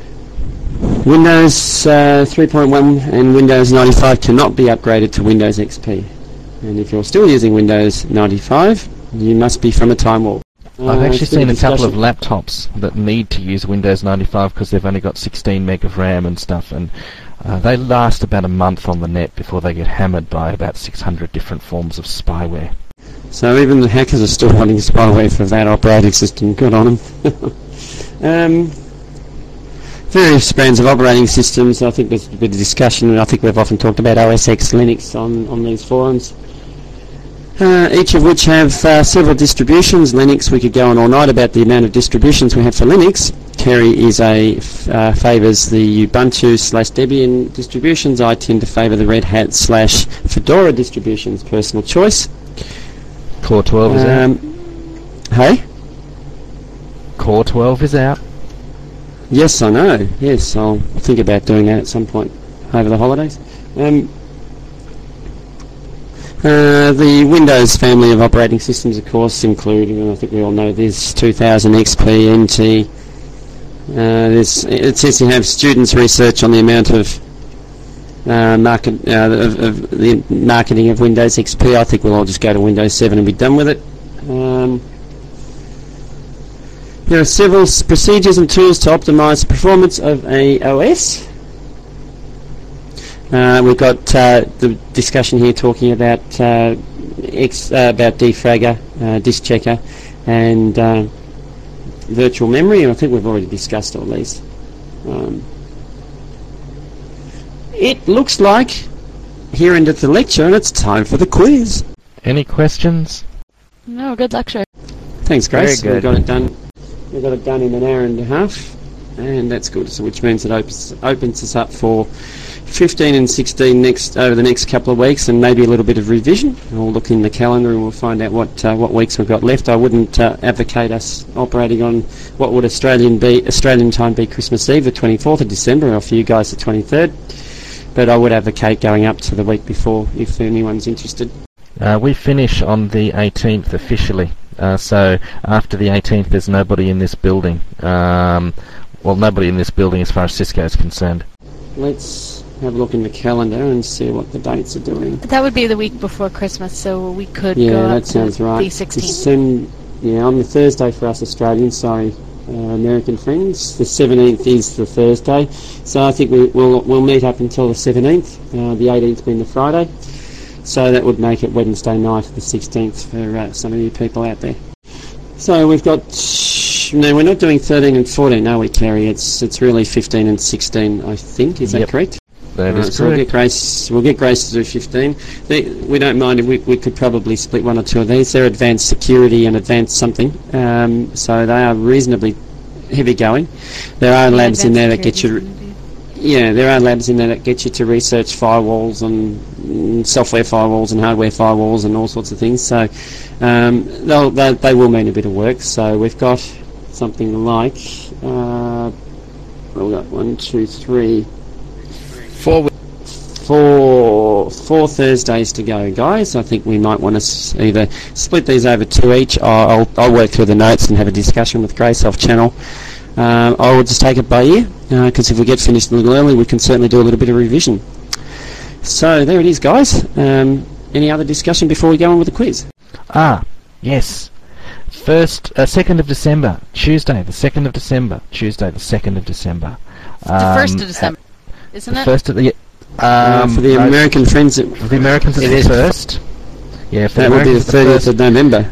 Windows 3.1 and Windows 95 cannot be upgraded to Windows XP. And if you're still using Windows 95, you must be from a time warp. I've actually seen a couple of discussion. laptops that need to use Windows 95 because they've only got 16 meg of RAM and stuff, and they last about a month on the net before they get hammered by about 600 different forms of spyware. So even the hackers are still running spyware for that operating system. Good on them. Various brands of operating systems. I think there's a bit of discussion, and I think we've often talked about OS X Linux on these forums. Each of which have several distributions. Linux, we could go on all night about the amount of distributions we have for Linux. Kerry is favours the Ubuntu/Debian distributions. I tend to favour the Red Hat/Fedora distributions. Personal choice. Core 12 is out. Hey? Core 12 is out. Yes, I know. Yes, I'll think about doing that at some point over the holidays. The Windows family of operating systems, of course, include, and I think we all know this, 2000 XP, NT. It says you have students research on the amount of the marketing of Windows XP. I think we'll all just go to Windows 7 and be done with it. There are several procedures and tools to optimise the performance of a OS. We've got the discussion here talking about defragger, disk checker, and virtual memory, and I think we've already discussed all these. It looks like here endeth the lecture, and it's time for the quiz. Any questions? No, good lecture. Thanks, Grace. Very We've good. got it done. We've got it done in an hour and a half, and that's good. So, which means it opens us up for 15 and 16 over the next couple of weeks, and maybe a little bit of revision. We'll look in the calendar and we'll find out what weeks we've got left. I wouldn't advocate us operating on what would Australian time be Christmas Eve, the 24th of December, or for you guys the 23rd. But I would advocate going up to the week before if anyone's interested. We finish on the 18th officially. So after the 18th, there's nobody in this building. Nobody in this building as far as Cisco is concerned. Let's have a look in the calendar and see what the dates are doing. That would be the week before Christmas, so we could Yeah, go up that sounds to right. the 16th. On the Thursday for us Australians, American friends. The 17th is the Thursday, so I think we'll meet up until the 17th, the 18th being the Friday. So that would make it Wednesday night, the 16th, for some of you people out there. So we've got... No, we're not doing 13 and 14, are we, Kerry? It's really 15 and 16, I think. Is that correct? That is So correct. we'll get Grace to do 15. We don't mind if we could probably split one or two of these. They're advanced security and advanced something, so they are reasonably heavy going. There are labs in there that get you. There are labs in there that get you to research firewalls and software firewalls and hardware firewalls and all sorts of things. So they will mean a bit of work. So we've got something like we've got 1, 2, 3. 4 Thursdays to go, guys. I think we might want to either split these over 2 each, or I'll work through the notes and have a discussion with Grace off channel. I will just take it by ear, because if we get finished a little early, we can certainly do a little bit of revision. So there it is, guys. Any other discussion before we go on with the quiz? Yes. 2nd of December, Tuesday, the 2nd of December. Tuesday, the 2nd of December. The 1st of December, isn't The it? first of the... For the American friends, for the Americans, it's the first. Yeah, for that the would be the Americans, 30th of November.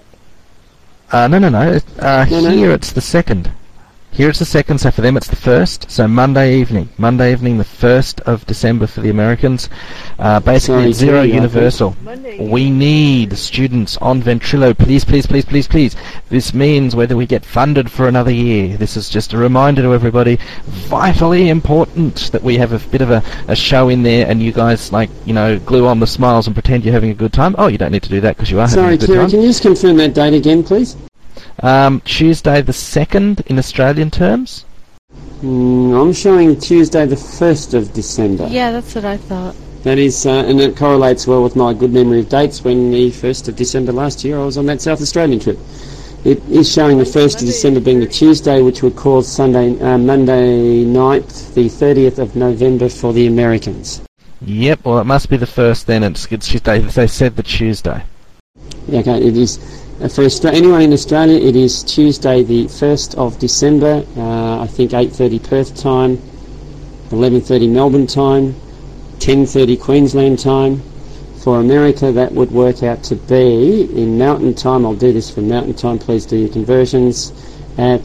No. Here it's the 2nd. Here it's the 2nd, so for them it's the 1st. So Monday evening, the 1st of December for the Americans. Basically, Sorry, it's Zero Kerry, I Universal. We need students on Ventrilo, please, please, please, please, please. This means whether we get funded for another year. This is just a reminder to everybody, vitally important that we have a bit of a show in there, and you guys, glue on the smiles and pretend you're having a good time. Oh, you don't need to do that because you are having Sorry, a good Kerry, time. can you just confirm that date again, please? Tuesday the 2nd in Australian terms. I'm showing Tuesday the 1st of December. Yeah, that's what I thought. That is, and it correlates well with my good memory of dates when the 1st of December last year I was on that South Australian trip. It is showing the 1st of December being the Tuesday, which would cause Monday night, the 30th of November for the Americans. Yep, well, it must be the 1st then. It's Tuesday. They said the Tuesday. Okay, it is for anyone in Australia. It is Tuesday, the 1st of December. I think 8:30 Perth time, 11:30 Melbourne time, 10:30 Queensland time. For America, that would work out to be in Mountain Time. I'll do this for Mountain Time. Please do your conversions at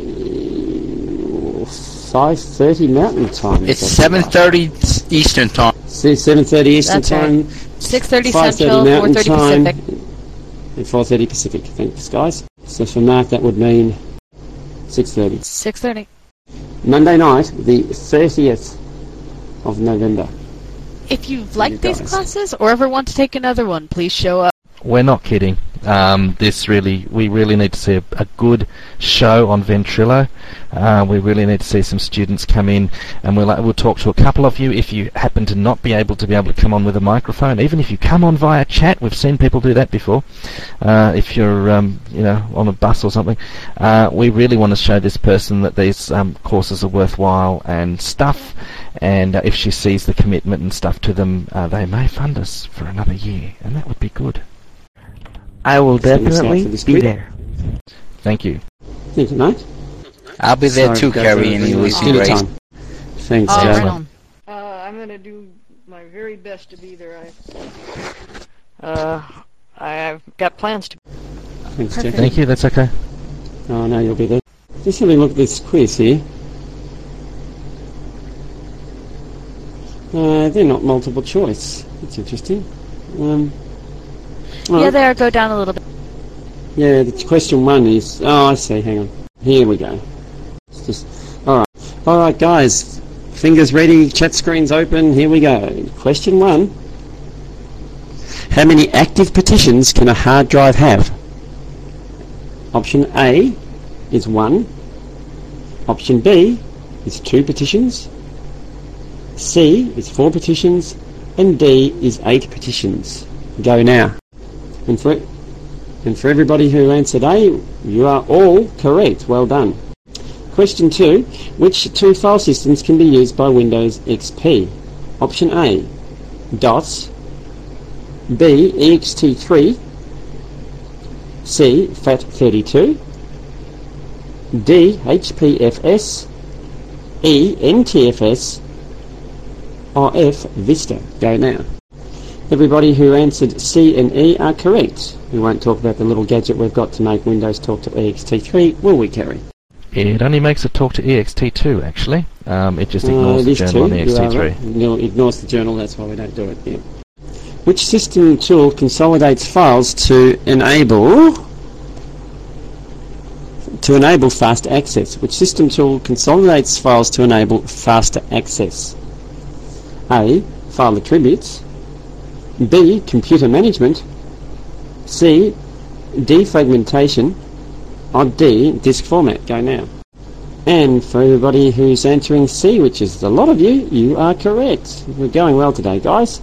5:30 Mountain Time. It's 7:30 Eastern Time. 7:30 Eastern That's right. Time. 6:30 5:30 Central, Mountain 4:30 Time, Pacific. and 4:30 Pacific. Thanks, guys. So for Mark, that would mean 6:30. 6:30. Monday night, the 30th of November. If you've liked these guys. classes or ever want to take another one, please show up. We're not kidding. We really need to see a good show on Ventrilo. We really need to see some students come in, and we'll talk to a couple of you if you happen to not be able to come on with a microphone. Even if you come on via chat, we've seen people do that before. If you're on a bus or something, we really want to show this person that these courses are worthwhile and stuff. And if she sees the commitment and stuff to them, they may fund us for another year, and that would be good. I will Send us out definitely for this be week. there. Thank you. Thank you, mate. I'll be there Sorry, too, guys, Kerry and everyone. Ulysses Dinner Grace. time. Thanks, Oh, guys. right on. I'm going to do my very best to be there. I've got plans to. Thanks, Jeff. Thank you, that's okay. Oh, no, you'll be there. Just having a look at this quiz here. They're not multiple choice. That's interesting. Yeah, there. Go down a little bit. Yeah, the question 1 is... Oh, I see. Hang on. Here we go. It's just... All right, guys. Fingers ready. Chat screen's open. Here we go. Question 1. How many active petitions can a hard drive have? Option A is 1. Option B is 2 petitions. C is 4 petitions. And D is 8 petitions. Go now. And for everybody who answered A, you are all correct. Well done. Question 2. Which 2 file systems can be used by Windows XP? Option A, DOS. B, ext3. C, FAT32. D, HPFS. E, NTFS. Or F, Vista. Go now. Everybody who answered C and E are correct. We won't talk about the little gadget we've got to make Windows talk to ext3, will we, Kerry? It only makes it talk to ext2, actually. It just ignores the It is journal on too. You are ext3. right. No, it ignores the journal, that's why we don't do it. Yeah. Which system tool consolidates files to enable fast access? Which system tool consolidates files to enable faster access? A, file attributes. B, computer management. C, defragmentation. Or D, disk format. Go now. And for everybody who's answering C, which is a lot of you, you are correct. We're going well today, guys.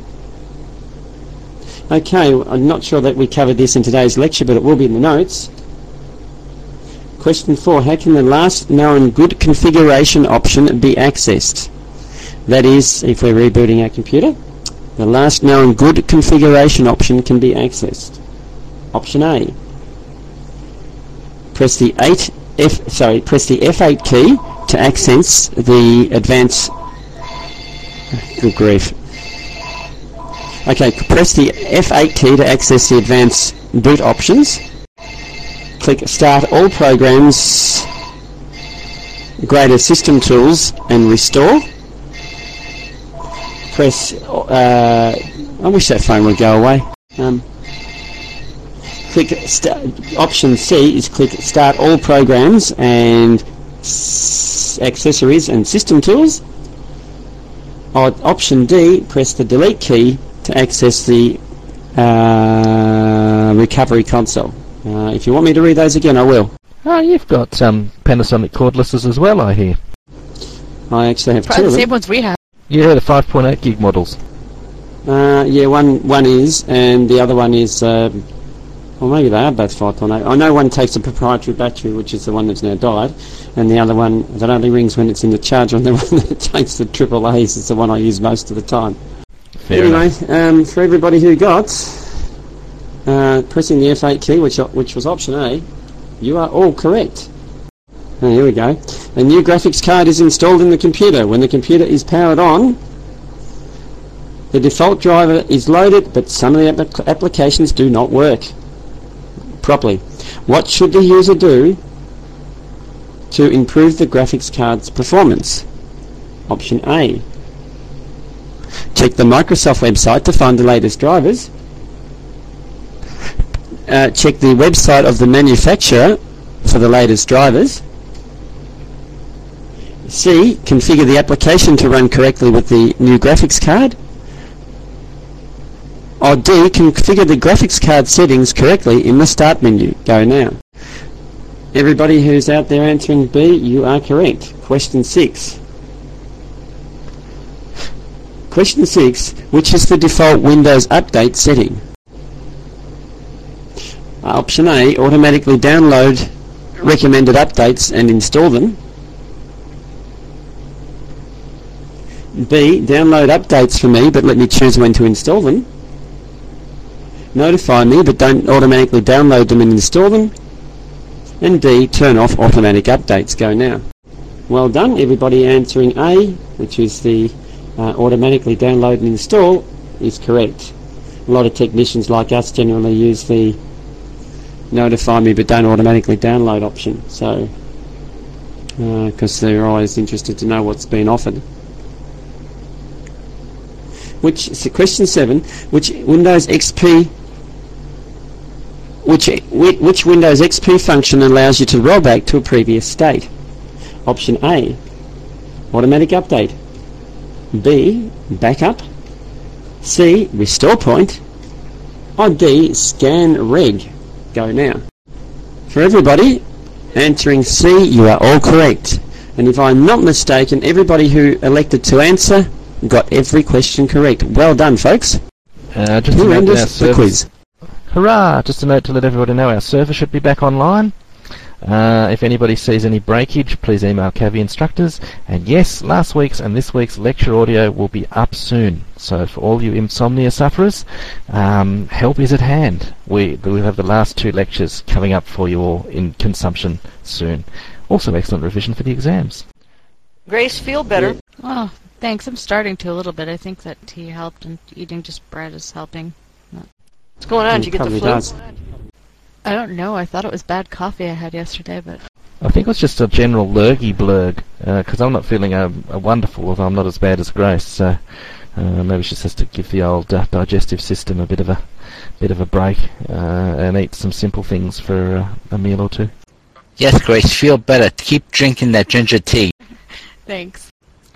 Okay, I'm not sure that we covered this in today's lecture, but it will be in the notes. Question 4. How can the last known good configuration option be accessed? That is, if we're rebooting our computer, the last known good configuration option can be accessed. Option A. Press the F8 key to access the advanced... Good grief. Okay, press the F8 key to access the advanced boot options. Click Start All Programs, go to System Tools and Restore. Press... I wish that phone would go away. Click Option C is click Start All Programs and Accessories and System Tools. Or Option D, press the Delete key to access the Recovery Console. If you want me to read those again, I will. Oh, you've got Panasonic cordlesses as well, I hear. I actually have 2 Probably of the them. same ones we have. Yeah, the 5.8 gig models. Yeah, one is, and the other one is Well, maybe they are both photon. I know one takes a proprietary battery, which is the one that's now died, and the other one that only rings when it's in the charger, and the one that takes the triple A's is the one I use most of the time. Fair Anyway, enough. for everybody who got pressing the F8 key, which was option A, you are all correct. Oh, here we go. A new graphics card is installed in the computer. When the computer is powered on, the default driver is loaded, but some of the applications do not work properly. What should the user do to improve the graphics card's performance? Option A. Check the Microsoft website to find the latest drivers. Check the website of the manufacturer for the latest drivers. C. Configure the application to run correctly with the new graphics card. Or D. Configure the graphics card settings correctly in the Start menu. Go now. Everybody who's out there answering B, you are correct. Question 6. Question 6. Which is the default Windows Update setting? Option A. Automatically download recommended updates and install them. B. Download updates for me, but let me choose when to install them. Notify me, but don't automatically download them and install them. And D. Turn off automatic updates. Go now. Well done. Everybody answering A, which is the automatically download and install, is correct. A lot of technicians like us generally use the notify me but don't automatically download option, so because they're always interested to know what's been offered. Question 7, which Windows XP function allows you to roll back to a previous state? Option A, automatic update. B, backup. C, restore point. Or D, scan reg. Go now. For everybody answering C, you are all correct. And if I'm not mistaken, everybody who elected to answer got every question correct. Well done, folks. Just Who to note ended that our the service- quiz? Hurrah! Just a note to let everybody know our server should be back online. If anybody sees any breakage, please email Cavi Instructors. And yes, last week's and this week's lecture audio will be up soon. So for all you insomnia sufferers, help is at hand. We'll have the last 2 lectures coming up for you all in consumption soon. Also excellent revision for the exams. Grace, feel better. Oh, thanks. I'm starting to a little bit. I think that tea helped, and eating just bread is helping. What's going on? Did you get the Probably flu? does. I don't know. I thought it was bad coffee I had yesterday, but I think it was just a general lurgy blurg, because I'm not feeling a wonderful, although I'm not as bad as Grace. So maybe she just has to give the old digestive system a bit of a break and eat some simple things for a meal or two. Yes, Grace, feel better. Keep drinking that ginger tea. thanks.